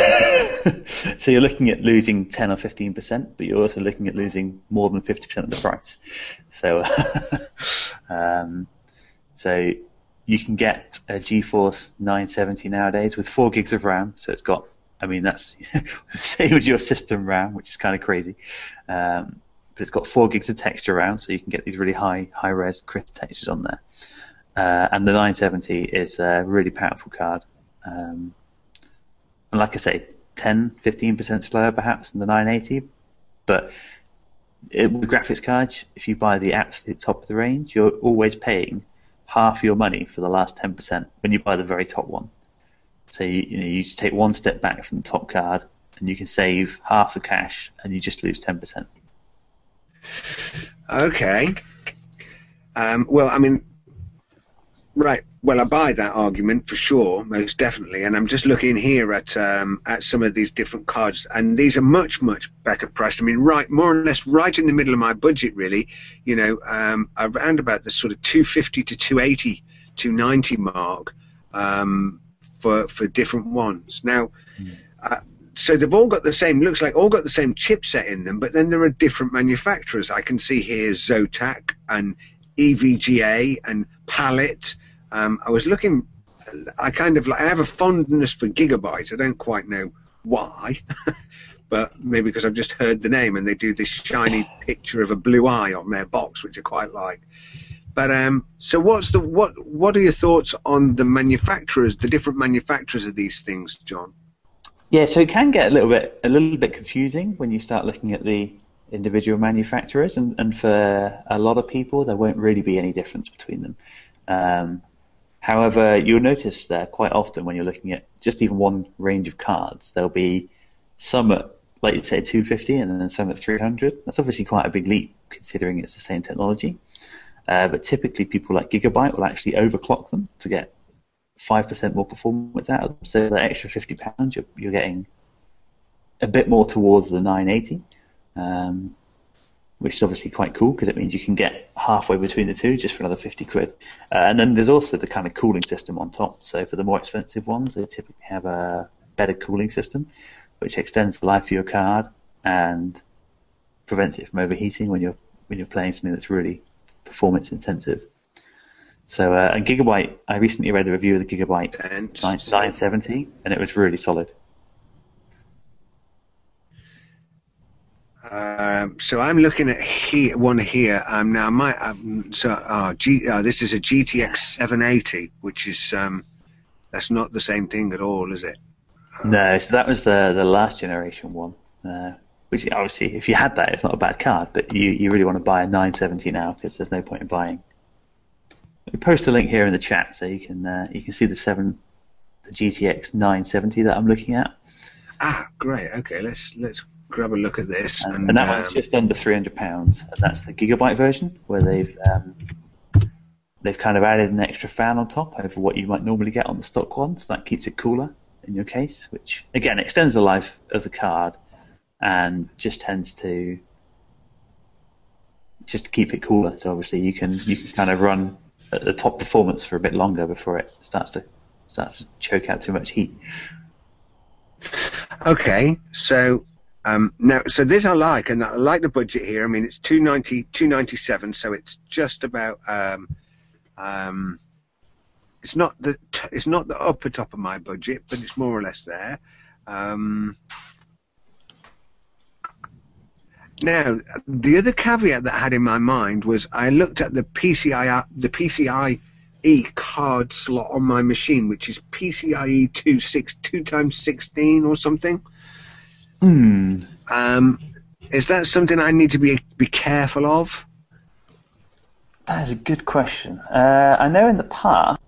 So you're looking at losing ten or fifteen percent, but you're also looking at losing more than fifty percent of the price. So, um, so you can get a GeForce nine seventy nowadays with four gigs of RAM. So it's got, I mean, that's the same as your system RAM, which is kind of crazy. Um, but it's got four gigs of texture RAM, so you can get these really high, high-res, crisp textures on there. Uh, and the nine seventy is a really powerful card. Um, and like I say, ten, fifteen percent slower perhaps than the nine eighty, but it, with graphics cards, if you buy the absolute top of the range, you're always paying half your money for the last ten percent when you buy the very top one. So you, you know, you just take one step back from the top card, and you can save half the cash, and you just lose ten percent. Okay. Um, well, I mean, right. Well, I buy that argument for sure, most definitely. And I'm just looking here at um, at some of these different cards, and these are much, much better priced. I mean, right, more or less right in the middle of my budget, really. You know, um, around about the sort of two fifty to two eighty, two ninety mark um, for for different ones. Now, mm. uh, so they've all got the same. Looks like all got the same chipset in them, but then there are different manufacturers. I can see here Zotac and E V G A and Palette. Um, I was looking, I kind of like, I have a fondness for Gigabyte. I don't quite know why, but maybe because I've just heard the name and they do this shiny picture of a blue eye on their box, which I quite like. But um, so what's the what? What are your thoughts on the manufacturers, the different manufacturers of these things, John? Yeah, so it can get a little bit a little bit confusing when you start looking at the individual manufacturers, and, and for a lot of people, there won't really be any difference between them. Um, However, you'll notice that quite often when you're looking at just even one range of cards, there'll be some at, like you'd say, two fifty and then some at three hundred. That's obviously quite a big leap considering it's the same technology. Uh, but typically people like Gigabyte will actually overclock them to get five percent more performance out of them. So that extra fifty pounds, you're, you're getting a bit more towards the nine eighty. Um, which is obviously quite cool because it means you can get halfway between the two just for another fifty quid. Uh, and then there's also the kind of cooling system on top. So for the more expensive ones, they typically have a better cooling system, which extends the life of your card and prevents it from overheating when you're when you're playing something that's really performance intensive. So uh, and Gigabyte, I recently read a review of the Gigabyte nine seventy, and it was really solid. Um, so I'm looking at here, one here. Um, now, my um, so uh, G, uh, this is a G T X seven eighty, which is um, that's not the same thing at all, is it? No, so that was the the last generation one. Uh, which obviously, if you had that, it's not a bad card, but you, you really want to buy a nine seventy now because there's no point in buying. We post a link here in the chat so you can uh, you can see the seven the G T X nine seventy that I'm looking at. Ah, great. Okay, let's let's grab a look at this. And, And, and that one's um, just under three hundred pounds, and that's the gigabyte version where they've um, they've kind of added an extra fan on top over what you might normally get on the stock one, so that keeps it cooler in your case, which again extends the life of the card and just tends to just to keep it cooler. So obviously you can you can kind of run at the top performance for a bit longer before it starts to starts to choke out too much heat. Okay, so um, now, so this I like, and I like the budget here. I mean, it's two ninety, two ninety-seven, so it's just about. Um, um, it's not the t- it's not the upper top of my budget, but it's more or less there. Um, now, the other caveat that I had in my mind was I looked at the P C I the P C I E card slot on my machine, which is P C I E two six two times sixteen or something. Hmm. Um, is that something I need to be be careful of? That is a good question. Uh, I know in the past,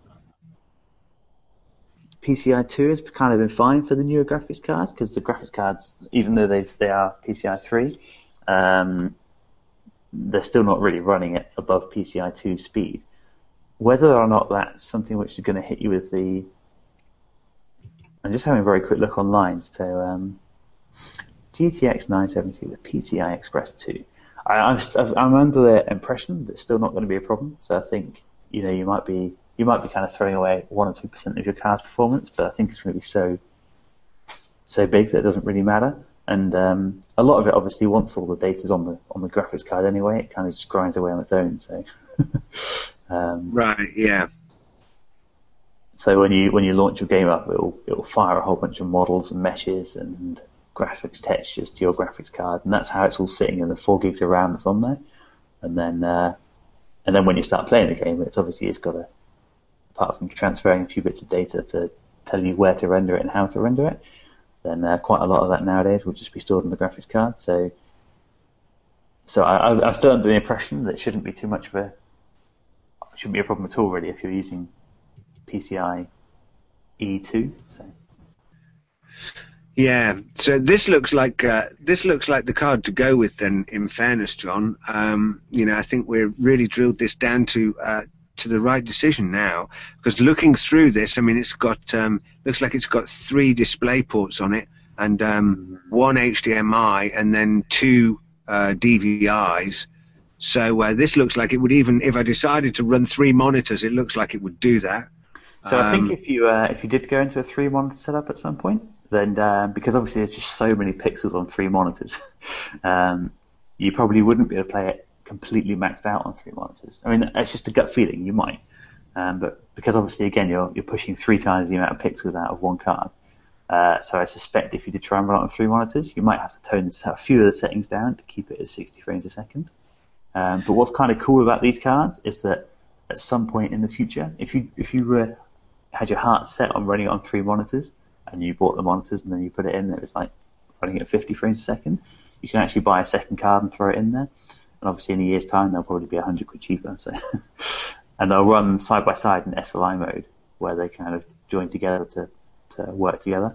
P C I two has kind of been fine for the newer graphics cards, because the graphics cards, even though they they are P C I three, um, they're still not really running it above P C I two speed. Whether or not that's something which is going to hit you with the... I'm just having a very quick look online. So um, G T X nine seventy with P C I Express two. I, I'm, st- I'm under the impression that it's still not going to be a problem. So I think you know you might be you might be kind of throwing away one or two percent of your card's performance, but I think it's going to be so so big that it doesn't really matter. And um, a lot of it, obviously, once all the data's on the on the graphics card anyway, it kind of just grinds away on its own. So. Um, Right. Yeah. So when you when you launch your game up, it'll it'll fire a whole bunch of models and meshes and graphics textures to your graphics card, and that's how it's all sitting in the four gigs of RAM that's on there. And then uh, and then when you start playing the game, it's obviously it's got a, apart from transferring a few bits of data to tell you where to render it and how to render it, then uh, quite a lot of that nowadays will just be stored on the graphics card. So so I, I'm still under the impression that it shouldn't be too much of a shouldn't be a problem at all, really, if you're using P C I E two. So. Yeah. So this looks like uh, this looks like the card to go with. Then, in fairness, John, um, you know, I think we've really drilled this down to uh, to the right decision now. Because looking through this, I mean, it's got um, looks like it's got three display ports on it, and um, one H D M I, and then two uh, D V Is. So uh, this looks like it would, even if I decided to run three monitors, it looks like it would do that. So um, I think if you uh, if you did go into a three monitor setup at some point, then uh, because obviously there's just so many pixels on three monitors, um, you probably wouldn't be able to play it completely maxed out on three monitors. I mean, it's just a gut feeling. You might, um, but because obviously again you're you're pushing three times the amount of pixels out of one card. Uh, so I suspect if you did try and run it on three monitors, you might have to tone a few of the settings down to keep it at sixty frames a second. Um, but what's kind of cool about these cards is that at some point in the future, if you if you uh, had your heart set on running it on three monitors, and you bought the monitors and then you put it in, and it was like running at fifty frames a second, you can actually buy a second card and throw it in there. And obviously in a year's time, they'll probably be a hundred quid cheaper. So, and they'll run side by side in S L I mode, where they kind of join together to to work together.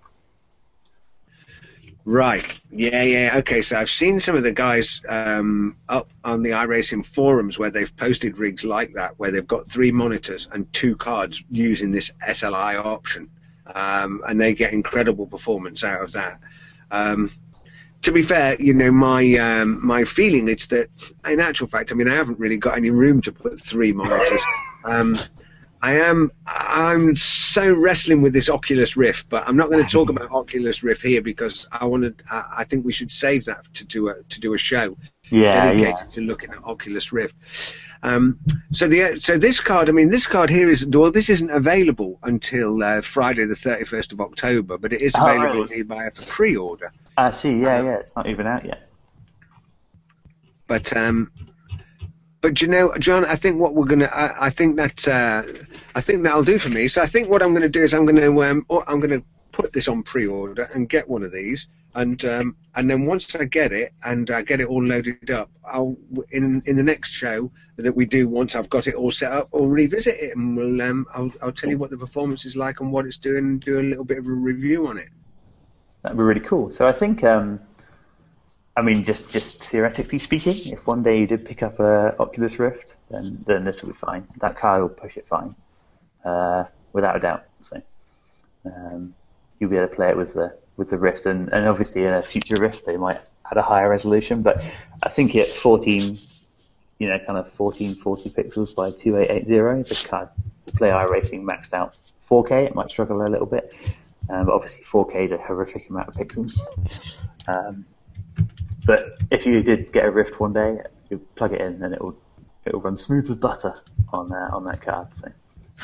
Right. Yeah, yeah. Okay, so I've seen some of the guys um, up on the iRacing forums where they've posted rigs like that, where they've got three monitors and two cards using this S L I option, um, and they get incredible performance out of that. Um, to be fair, you know, my um, my feeling is that, in actual fact, I mean, I haven't really got any room to put three monitors. Um, I am I'm so wrestling with this Oculus Rift, but I'm not going to talk about Oculus Rift here because I wanted I, I think we should save that to do a to do a show Yeah, dedicated yeah. to looking at Oculus Rift. Um, so the so this card, I mean, this card here is well, this isn't available until uh, Friday the thirty-first of October, but it is Oh, available really? by pre-order. I see. Yeah, Um, yeah. It's not even out yet. But um, but you know, John, I think what we're gonna, I, I think that, uh, I think that'll do for me. So I think what I'm going to do is I'm going to, um, oh, I'm going to put this on pre-order and get one of these, and um, and then once I get it and I get it all loaded up, I'll in in the next show that we do, once I've got it all set up, I'll revisit it and we'll, um, I'll I'll tell you what the performance is like and what it's doing, and do a little bit of a review on it. That'd be really cool. So I think, um, I mean, just, just theoretically speaking, if one day you did pick up a Oculus Rift, then then this will be fine. That card will push it fine, uh, without a doubt. So um, you'll be able to play it with the with the Rift, and, and obviously in a future Rift they might add a higher resolution. But I think at fourteen, you know, kind of fourteen forty pixels by twenty-eight eighty, the card will play iRacing maxed out four K. It might struggle a little bit, um, but obviously four K is a horrific amount of pixels. Um, But if you did get a Rift one day, you plug it in and it will it will run smooth as butter on uh, on that card. So.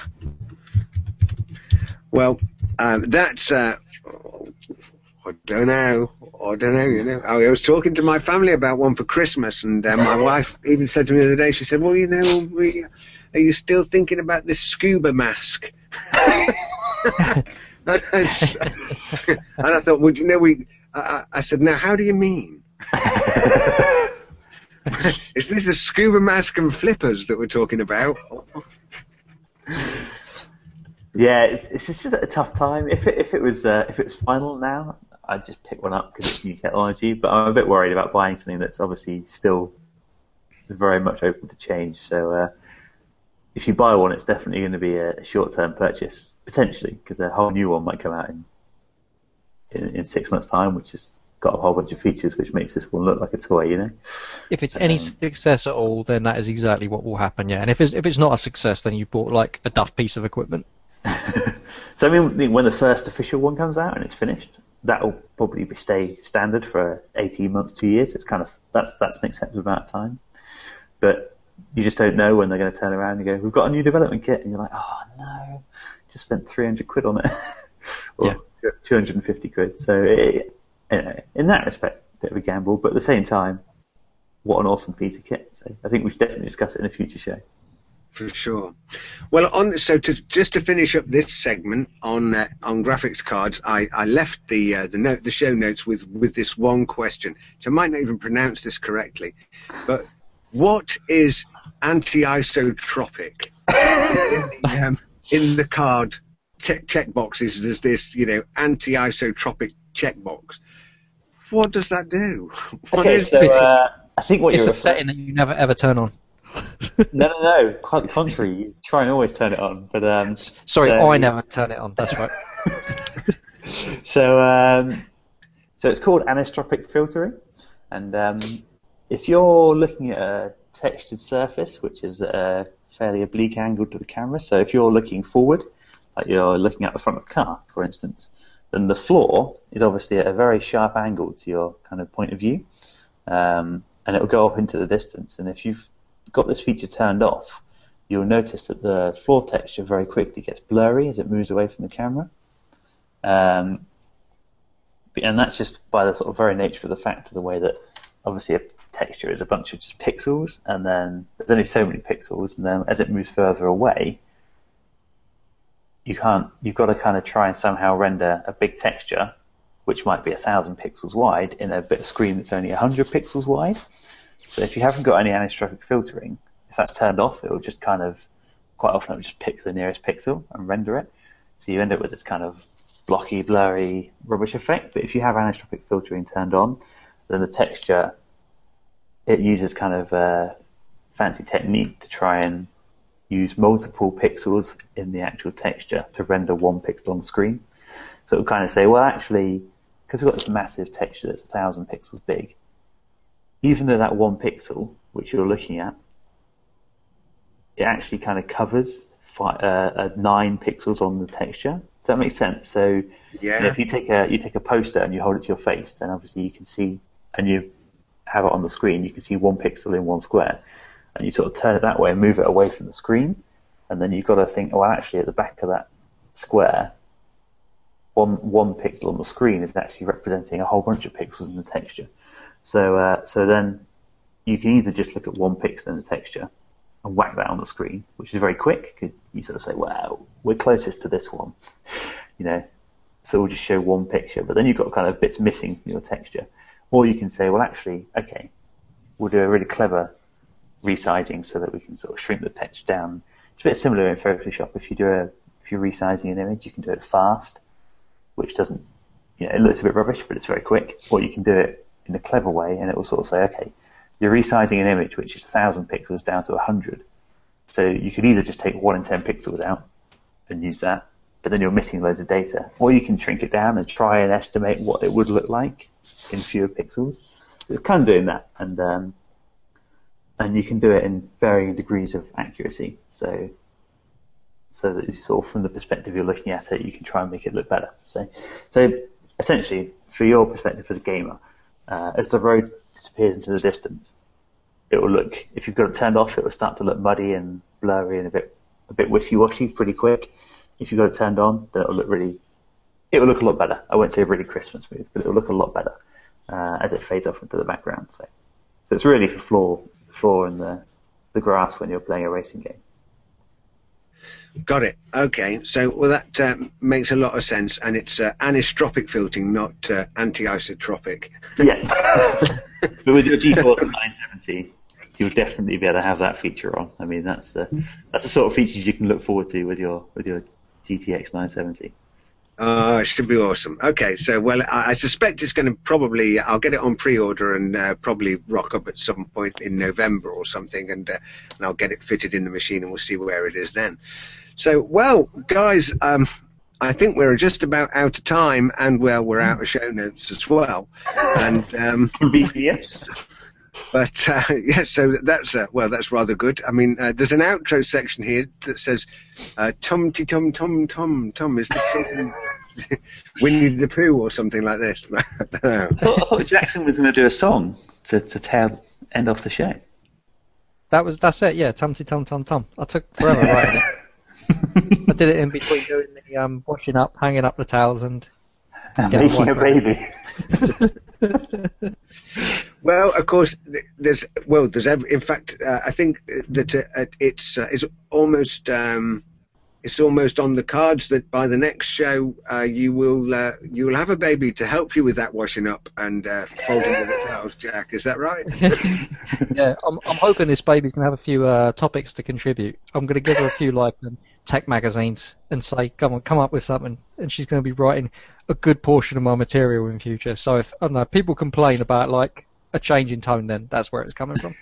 Well, um, that's uh, I don't know, I don't know. You know, I was talking to my family about one for Christmas, and uh, my wife even said to me the other day. She said, "Well, you know, we, are you still thinking about this scuba mask?" and I thought, well, you know, we. I, I said, "Now, how do you mean?" Is this a scuba mask and flippers that we're talking about? Yeah, it's, it's just a tough time. If it if it was uh, if it was final now, I'd just pick one up because it's new technology. But I'm a bit worried about buying something that's obviously still very much open to change. So uh, if you buy one, it's definitely going to be a short-term purchase potentially, because a whole new one might come out in, in in six months' time, which has got a whole bunch of features which makes this one look like a toy, you know. If it's any um, success at all, then that is exactly what will happen. Yeah, and if it's if it's not a success, then you've bought like a duff piece of equipment. So I mean, when the first official one comes out and it's finished, that will probably be stay standard for eighteen months, two years. It's kind of that's that's an acceptable amount of time, but you just don't know when they're going to turn around and go, "We've got a new development kit," and you're like, "Oh no, just spent three hundred quid on it," or yeah. two hundred and fifty quid. So it, you know, in that respect, a bit of a gamble, but at the same time, what an awesome piece of kit. So I think we should definitely discuss it in a future show. For sure. Well, on so to just to finish up this segment on uh, on graphics cards, I, I left the uh, the note the show notes with with this one question. So I might not even pronounce this correctly, but what is anti-isotropic? in, um, in the card check check boxes, there's this you know anti-isotropic checkbox. What does that do? What okay, is so uh, I think what it's you're a setting that you never ever turn on. no, no, no. Quite the contrary. You try and always turn it on. But um, sorry, so, I never turn it on. That's right. so, um, so it's called anisotropic filtering, and um, if you're looking at a textured surface, which is a fairly oblique angle to the camera, so if you're looking forward, like you're looking at the front of a car, for instance, then the floor is obviously at a very sharp angle to your kind of point of view, um, and it will go up into the distance. And if you've got this feature turned off, you'll notice that the floor texture very quickly gets blurry as it moves away from the camera. Um, and that's just by the sort of very nature of the fact of the way that obviously a texture is a bunch of just pixels, and then there's only so many pixels, and then as it moves further away, you can't, you've got to kind of try and somehow render a big texture, which might be a thousand pixels wide, in a bit of screen that's only a hundred pixels wide. So if you haven't got any anisotropic filtering, if that's turned off, it will just kind of, quite often it will just pick the nearest pixel and render it. So you end up with this kind of blocky, blurry, rubbish effect. But if you have anisotropic filtering turned on, then the texture, it uses kind of a fancy technique to try and use multiple pixels in the actual texture to render one pixel on the screen. So it will kind of say, well, actually, because we've got this massive texture that's a thousand pixels big, even though that one pixel, which you're looking at, it actually kind of covers five, uh, uh, nine pixels on the texture. Does that make sense? So yeah. You know, if you take a you take a poster and you hold it to your face, then obviously you can see, and you have it on the screen, you can see one pixel in one square, and you sort of turn it that way and move it away from the screen, and then you've got to think, well, actually at the back of that square, one one pixel on the screen is actually representing a whole bunch of pixels in the texture. So uh, so then you can either just look at one pixel in the texture and whack that on the screen, which is very quick, because you sort of say, well, we're closest to this one, you know, so we'll just show one picture, but then you've got kind of bits missing from your texture. Or you can say, well, actually, okay, we'll do a really clever resizing so that we can sort of shrink the texture down. It's a bit similar in Photoshop. If you do a, if you're resizing an image, you can do it fast, which doesn't you know, it looks a bit rubbish, but it's very quick. Or you can do it in a clever way, and it will sort of say, okay, you're resizing an image which is one thousand pixels down to one hundred. So you could either just take one in ten pixels out and use that, but then you're missing loads of data. Or you can shrink it down and try and estimate what it would look like in fewer pixels. So it's kind of doing that, and um, and you can do it in varying degrees of accuracy. So so that sort of from the perspective you're looking at it, you can try and make it look better. So so essentially, for your perspective as a gamer, uh, as the road disappears into the distance, it will look, if you've got it turned off, it will start to look muddy and blurry and a bit a bit wishy-washy pretty quick. If you've got it turned on, then it will look really, it will look a lot better. I won't say really crisp and smooth, but it will look a lot better uh, as it fades off into the background. So, so it's really for floor, floor and the, the grass when you're playing a racing game. Got it. Okay, so well that uh, makes a lot of sense, and it's uh, anisotropic filtering, not uh, anti-isotropic. Yeah, but with your GeForce nine seventy, you'll definitely be able to have that feature on. I mean, that's the that's the sort of features you can look forward to with your with your G T X nine seventy. Oh, it should be awesome. Okay, so well, I, I suspect it's going to probably, I'll get it on pre-order and uh, probably rock up at some point in November or something, and, uh, and I'll get it fitted in the machine and we'll see where it is then. So, well, guys, um, I think we're just about out of time, and well, we're out of show notes as well. And um, yes. But uh, yeah, so that's uh, well, that's rather good. I mean, uh, there's an outro section here that says uh, "Tum ti tum tum tum tum." Is this something Winnie the Pooh or something like this? I, thought, I thought Jackson was going to do a song to to tail end off the show. That was that's it. Yeah, tum ti tum tum tum. I took forever writing it. I did it in between doing the um, washing up, hanging up the towels, and making a baby. Well, of course, there's well, there's every, in fact, uh, I think that uh, it's uh, it's almost um, it's almost on the cards that by the next show uh, you will uh, you will have a baby to help you with that washing up and uh, folding of the towels, Jack. Is that right? Yeah, I'm I'm hoping this baby's gonna have a few uh, topics to contribute. I'm gonna give her a few like um, tech magazines and say, come on, come up with something, and she's gonna be writing a good portion of my material in future. So if I don't know, if people complain about like a change in tone, then that's where it's coming from.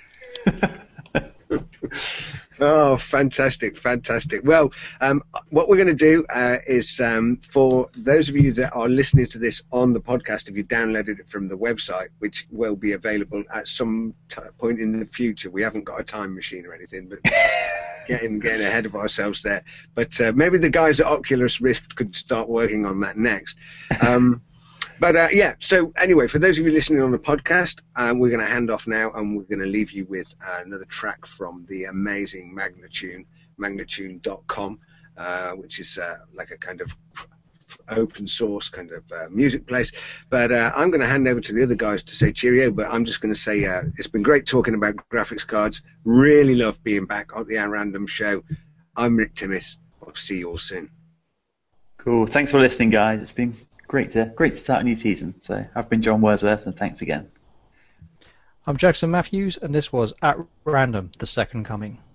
Oh, fantastic, fantastic. Well, um, what we're going to do uh, is um, for those of you that are listening to this on the podcast, if you downloaded it from the website, which will be available at some t- point in the future. We haven't got a time machine or anything, but getting getting ahead of ourselves there. But uh, maybe the guys at Oculus Rift could start working on that next. Um, But, uh, yeah, so anyway, for those of you listening on the podcast, um, we're going to hand off now, and we're going to leave you with uh, another track from the amazing Magnatune, magnatune dot com, uh, which is uh, like a kind of open source kind of uh, music place. But uh, I'm going to hand over to the other guys to say cheerio, but I'm just going to say uh, it's been great talking about graphics cards. Really love being back on the At Random show. I'm Rick Timmis. I'll see you all soon. Cool. Thanks for listening, guys. It's been Great to great to start a new season. So I've been John Wordsworth, and thanks again. I'm Jackson Matthews, and this was At Random, the Second Coming.